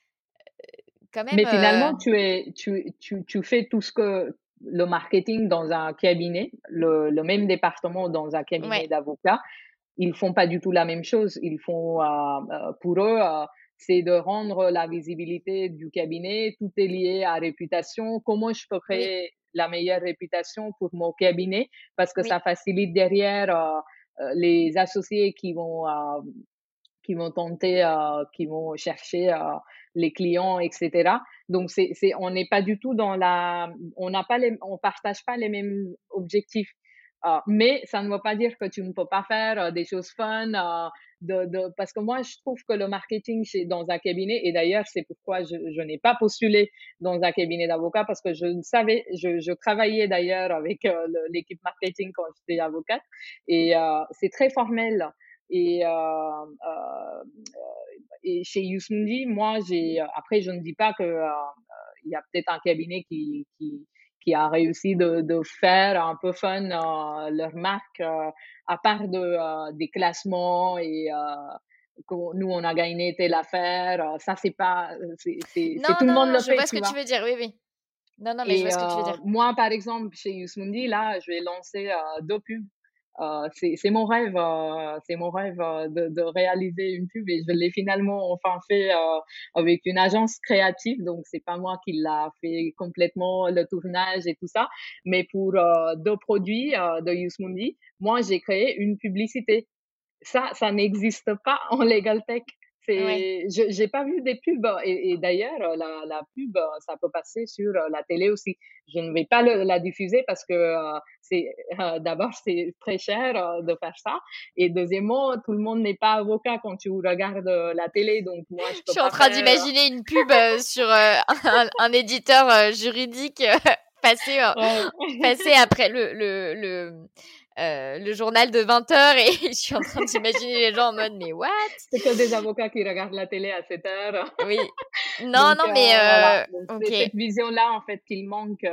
A: quand même
B: Mais
A: euh,
B: finalement, tu es, tu, tu, tu fais tout ce que le marketing dans un cabinet, le, le même département dans un
A: ouais
B: cabinet d'avocats, ils font pas du tout la même chose. Ils font, euh, euh, pour eux, euh, c'est de rendre la visibilité du cabinet. Tout est lié à réputation. Comment je peux
A: oui
B: créer la meilleure réputation pour mon cabinet parce que
A: oui
B: ça facilite derrière euh, euh, les associés qui vont euh, qui vont tenter, euh, qui vont chercher euh, les clients, et cetera. Donc c'est, c'est, on n'est pas du tout dans la, on n'a pas les, on partage pas les mêmes objectifs. Euh, mais ça ne veut pas dire que tu ne peux pas faire euh, des choses fun, euh, de, de, parce que moi je trouve que le marketing chez, dans un cabinet, et d'ailleurs c'est pourquoi je, je n'ai pas postulé dans un cabinet d'avocat parce que je ne savais, je, je travaillais d'ailleurs avec euh, le, l'équipe marketing quand j'étais avocate et euh, c'est très formel. Et, euh, euh, et chez Yousmundi, moi, j'ai, après, je ne dis pas que euh, il y a peut-être un cabinet qui, qui, qui a réussi de, de faire un peu fun euh, leur marque, euh, à part de, euh, des classements et euh, qu'on- nous, on a gagné telle affaire. euh, Ça, c'est pas, c'est, c'est, c'est
A: Non,
B: tout le
A: non,
B: monde
A: non,
B: le
A: je
B: fait,
A: vois ce
B: tu
A: que tu
B: vois.
A: veux dire. Oui, oui. Non, non, mais je vois
B: Et
A: ce que tu veux
B: euh,
A: dire.
B: moi, par exemple, chez Yousmundi, là, je vais lancer euh, deux pubs. Euh, c'est, c'est mon rêve, euh, c'est mon rêve euh, de, de réaliser une pub et je l'ai finalement enfin fait euh, avec une agence créative. Donc c'est pas moi qui l'a fait complètement le tournage et tout ça, mais pour euh, deux produits euh, de Yousmundi, moi j'ai créé une publicité. Ça, ça n'existe pas en Legal Tech.
A: Ouais.
B: C'est, je, j'ai pas vu des pubs et, et d'ailleurs euh, la, la pub, euh, ça peut passer sur euh, la télé aussi. Je ne vais pas le- la diffuser parce que euh, c'est euh, d'abord c'est très cher euh, de faire ça et deuxièmement tout le monde n'est pas avocat quand tu regardes euh, la télé donc moi je
A: Je
B: peux
A: suis en
B: pas
A: train
B: faire. euh,
A: d'imaginer une pub euh, sur euh, un, un éditeur euh, juridique euh, passé, euh,
B: ouais.
A: passé après le, le, le, euh, le journal de vingt heures et je suis en train d'imaginer les gens en mode mais what?
B: C'est que des avocats qui regardent la télé à cette heure.
A: Oui. Non,
B: Donc
A: non, mais
B: euh, voilà,
A: euh,
B: donc
A: ok.
B: c'est cette vision-là en fait qu'il manque. Euh,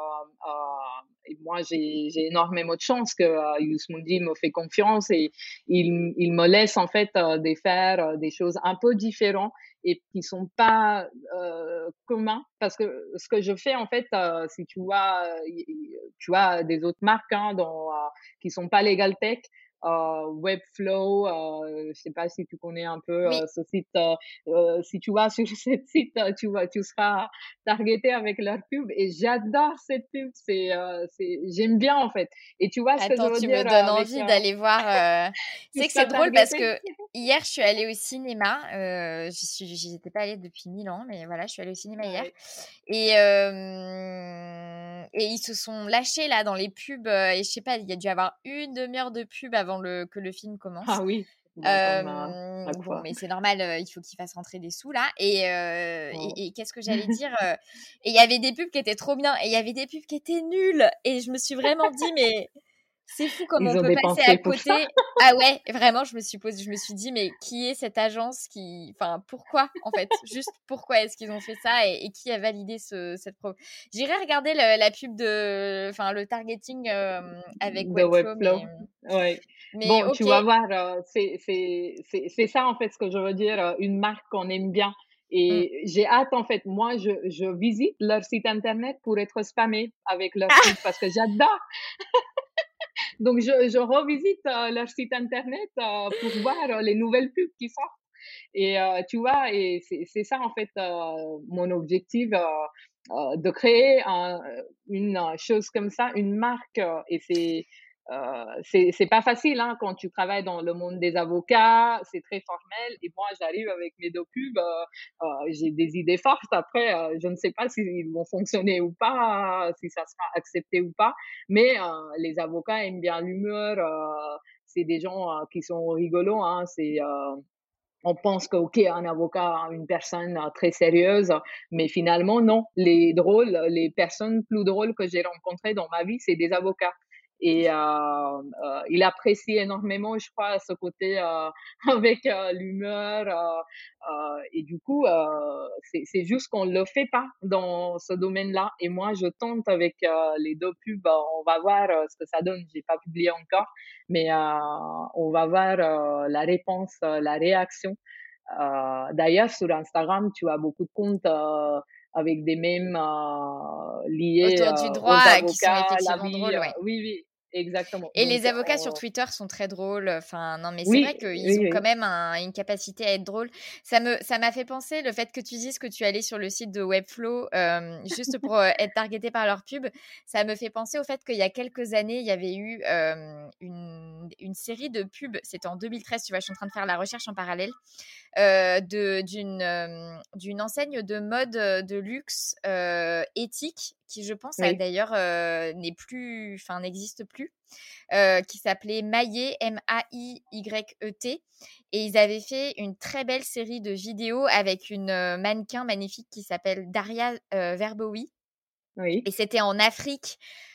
B: euh, et moi, j'ai j'ai énormément de chance que euh, Yousmundi me fait confiance et il, il me laisse en fait euh, de faire euh, des choses un peu différentes et qui sont pas euh, communs parce que ce que je fais en fait, euh, si tu vois, euh, y- y- tu vois des autres marques hein, dans, euh, qui sont pas Legal Tech. Euh, Webflow, euh, je sais pas si tu connais un peu euh,
A: Oui.
B: ce site. Euh, euh, si tu vas sur ce site, euh, tu vas, tu seras targeté avec leur pub. Et j'adore cette pub. C'est, euh, c'est, j'aime bien en fait. Et tu vois ce que je
A: Attends,
B: veux
A: tu me
B: dire euh,
A: donnes
B: avec,
A: envie
B: euh,
A: d'aller voir. euh,
B: tu
A: C'est que
B: seras
A: c'est drôle parce
B: targeté.
A: que hier, je suis allée au cinéma. Euh, j'y suis, j'y étais pas allée depuis mille ans, mais voilà, je suis allée au cinéma hier.
B: Ouais.
A: Et, euh, et ils se sont lâchés là dans les pubs. euh, Et je sais pas, il y a dû avoir une demi-heure de pub avant le, que le film commence.
B: Ah oui, bah, comme euh,
A: Euh,
B: chaque
A: bon,
B: fois.
A: mais c'est normal, euh, il faut qu'ils fassent rentrer des sous là. Et, euh,
B: Ouais.
A: et, et qu'est-ce que j'allais dire euh, Et il y avait des pubs qui étaient trop bien et il y avait des pubs qui étaient nulles. Et je me suis vraiment dit, mais c'est fou comme on
B: Ils ont
A: peut passer à
B: dépensé pour ça.
A: côté. Ah ouais, vraiment, je me suis posé, je me suis dit, mais qui est cette agence qui, enfin, pourquoi en fait, juste pourquoi est-ce qu'ils ont fait ça et, et qui a validé ce, cette pro. J'irai regarder le- la pub de, enfin, le targeting euh, avec
B: De
A: Webflow, mais,
B: Webflow. Ouais.
A: mais
B: Bon, tu
A: ok.
B: vas voir, euh, c'est, c'est, c'est, c'est ça en fait ce que je veux dire, euh, une marque qu'on aime bien.
A: Mm.
B: Et j'ai hâte en fait, moi je, je visite leur site internet pour être spammée avec leur pub
A: Ah,
B: parce que j'adore. Donc je, je revisite euh, leur site internet euh, pour voir euh, les nouvelles pubs qui sortent. Et euh, tu vois, et c'est c'est ça en fait euh, mon objectif euh, euh, de créer un, une euh, chose comme ça, une marque. euh, Et c'est euh, c'est c'est pas facile hein, quand tu travailles dans le monde des avocats, c'est très formel. Et moi, j'arrive avec mes deux pubs, euh, euh, j'ai des idées fortes. Après, euh, je ne sais pas s'ils vont fonctionner ou pas, si ça sera accepté ou pas. Mais euh, les avocats aiment bien l'humeur. Euh, c'est des gens euh, qui sont rigolos. Hein, c'est euh, on pense que, OK, un avocat, une personne euh, très sérieuse, mais finalement, non. Les drôles, les personnes plus drôles que j'ai rencontrées dans ma vie, c'est des avocats. Et euh, euh, il apprécie énormément, je crois, ce côté euh, avec euh, l'humeur. Euh, euh, et du coup, euh, c'est c'est juste qu'on ne le fait pas dans ce domaine-là. Et moi, je tente avec euh, les deux pubs. euh, On va voir euh, ce que ça donne. J'ai pas publié encore, mais euh, on va voir euh, la réponse, euh, la réaction. Euh, d'ailleurs, sur Instagram, tu as beaucoup de comptes euh, avec des mèmes euh, liés
A: autour du
B: euh,
A: droit,
B: aux
A: euh, qui sont
B: avocats, la
A: effectivement
B: vie.
A: drôles,
B: euh,
A: ouais.
B: oui, oui, exactement.
A: Et
B: Donc,
A: les avocats sur
B: on-
A: Twitter sont très drôles. Enfin, non, mais c'est
B: oui,
A: vrai qu'ils
B: oui,
A: ont quand
B: oui.
A: même un- une capacité à être drôles. Ça me, ça m'a fait penser le fait que tu dises que tu allais sur le site de Webflow euh, juste pour euh, être targeté par leur pub. Ça me fait penser au fait qu'il y a quelques années, il y avait eu euh, une, une série de pubs. C'était en deux mille treize. Tu vois, je suis en train de faire la recherche en parallèle euh, de, d'une, euh, d'une enseigne de mode euh, de luxe euh, éthique qui, je pense, a
B: Oui.
A: d'ailleurs euh, n'est plus, enfin, n'existe plus euh, qui s'appelait Maillet, M A I Y E T. Et ils avaient fait une très belle série de vidéos avec une euh, mannequin magnifique qui s'appelle Daria euh, Verboui.
B: Oui.
A: Et c'était en Afrique.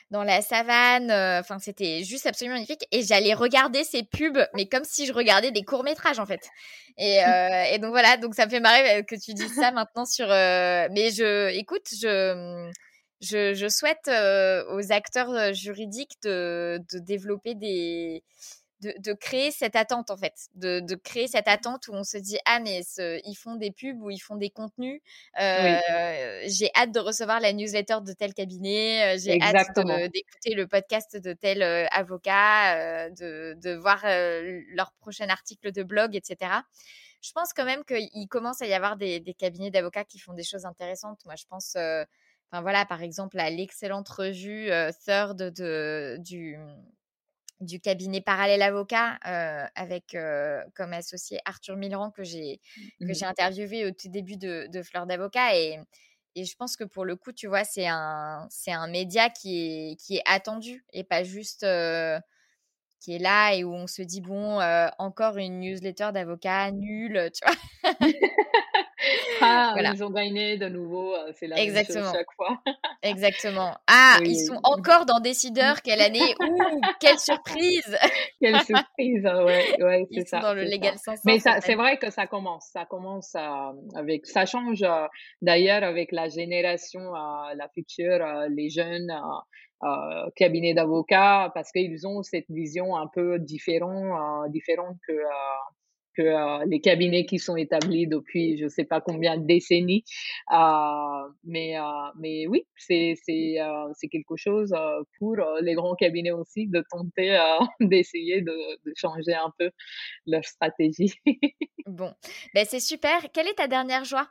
A: dans la savane. Enfin, euh, c'était juste absolument magnifique. Et j'allais regarder ces pubs, mais comme si je regardais des courts-métrages, en fait. Et, euh, et donc, voilà. Donc, ça me fait marrer que tu dises ça maintenant sur... Euh... Mais je... Écoute, je... Je, je souhaite euh, aux acteurs juridiques de, de développer des... De, de créer cette attente, en fait. De, de créer cette attente où on se dit « Ah, mais ce, ils font des pubs ou ils font des contenus. Euh, oui. J'ai hâte de recevoir la newsletter de tel cabinet. J'ai
B: Exactement.
A: hâte de, d'écouter le podcast de tel euh, avocat, euh, de, de voir euh, leur prochain article de blog, et cetera » Je pense quand même qu'il commence à y avoir des, des cabinets d'avocats qui font des choses intéressantes. Moi, je pense... Euh, Enfin, voilà, par exemple, à l'excellente revue euh, Third de, du, du cabinet Parallèle Avocat euh, avec euh, comme associé Arthur Millerand que j'ai, mmh. que j'ai interviewé au tout début de, de Fleur d'Avocat. Et, et je pense que pour le coup, tu vois, c'est un, c'est un média qui est, qui est attendu et pas juste... Euh, qui est là et où on se dit, bon, euh, encore une newsletter d'avocat nulle, tu vois.
B: Ah, voilà. Ils ont gagné de nouveau, c'est la
A: Exactement.
B: même chose chaque fois.
A: Exactement. Ah, oui, ils sont encore dans Décideurs, quelle année. Ouh, quelle surprise.
B: Quelle surprise, ouais, ouais, c'est
A: ils
B: ça.
A: Ils sont dans le Légal
B: ça.
A: cinq cents.
B: Mais ça, c'est vrai que ça commence, ça commence euh, avec, ça change euh, d'ailleurs avec la génération, euh, la future, euh, les jeunes euh, euh, cabinets d'avocats, parce qu'ils ont cette vision un peu différente, euh, différente que... Euh, que euh, les cabinets qui sont établis depuis je sais pas combien de décennies. Euh, mais, euh, mais oui, c'est, c'est, euh, c'est quelque chose euh, pour euh, les grands cabinets aussi de tenter euh, d'essayer de, de changer un peu leur stratégie.
A: Bon, ben, c'est super. Quelle est ta dernière joie?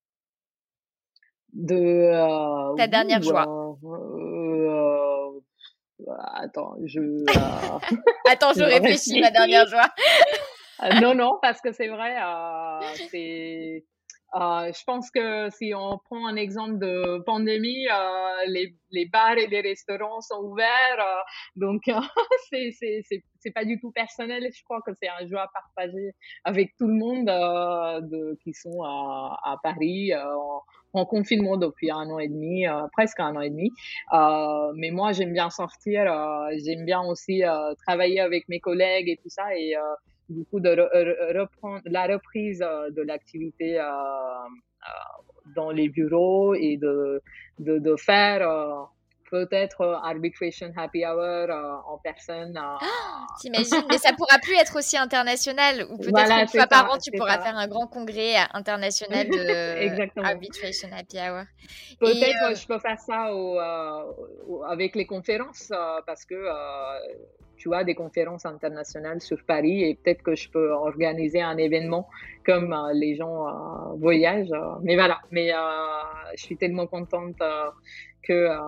B: De, euh,
A: ta dernière
B: ouh,
A: joie
B: euh, euh, Attends, je... Euh,
A: Attends, je, je réfléchis, ma dernière joie.
B: Euh, non, non, parce que c'est vrai, euh, c'est, euh, je pense que si on prend un exemple de pandémie, euh, les, les bars et les restaurants sont ouverts, euh, donc euh, c'est, c'est, c'est, c'est pas du tout personnel. Je crois que c'est un joie partagé avec tout le monde euh, de, qui sont à, à Paris euh, en, en confinement depuis un an et demi, euh, presque un an et demi. Euh, mais moi, j'aime bien sortir, euh, j'aime bien aussi euh, travailler avec mes collègues et tout ça, et euh, du coup de re- reprendre la reprise euh, de l'activité euh, euh, dans les bureaux et de de, de faire euh, peut-être euh, arbitration happy hour euh, en personne. Euh...
A: Oh, t'imagines, mais ça pourra plus être aussi international ou peut-être
B: voilà,
A: une fois
B: ça,
A: par an tu pourras
B: ça.
A: faire un grand congrès international de arbitration happy hour.
B: Peut-être euh... je peux faire ça au, euh, au, avec les conférences euh, parce que euh, tu as des conférences internationales sur Paris et peut-être que je peux organiser un événement comme euh, les gens euh, voyagent. Euh, mais voilà, mais euh, je suis tellement contente euh, que euh,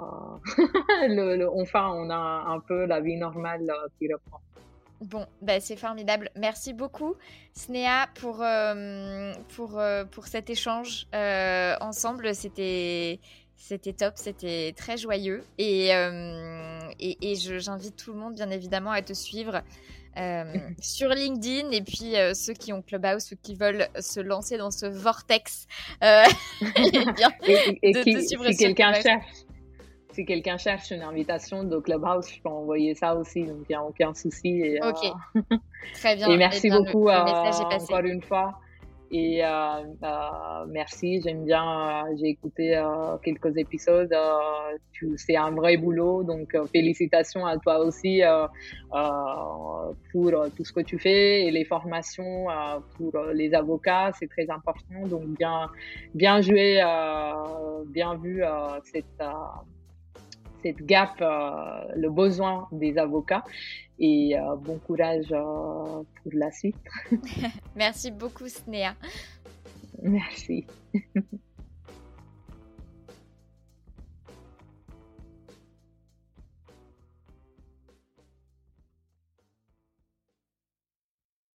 B: le, le, enfin on a un peu la vie normale euh, qui reprend.
A: Bon, bah c'est formidable. Merci beaucoup, Snéha, pour, euh, pour, euh, pour cet échange euh, ensemble. C'était... C'était top, c'était très joyeux et, euh, et, et je, j'invite tout le monde bien évidemment à te suivre euh, sur LinkedIn et puis euh, ceux qui ont Clubhouse ou qui veulent se lancer dans ce vortex euh, bien,
B: et, et
A: de
B: qui,
A: te suivre
B: si
A: sur
B: quelqu'un
A: Clubhouse.
B: cherche si quelqu'un cherche une invitation de Clubhouse, je peux envoyer ça aussi, donc il n'y a aucun souci. Et,
A: ok,
B: euh...
A: très bien.
B: Et merci
A: eh bien,
B: beaucoup
A: le, le message est passé.
B: Encore une fois. Et euh, euh, merci, j'aime bien, euh, j'ai écouté euh, quelques épisodes, euh, tu, c'est un vrai boulot, donc euh, félicitations à toi aussi euh, euh, pour euh, tout ce que tu fais et les formations euh, pour euh, les avocats, c'est très important, donc bien, bien joué, euh, bien vu euh, cette, euh, cette gap, euh, le besoin des avocats. Et euh, bon courage euh, pour la suite.
A: Merci beaucoup, Snéha.
B: Merci.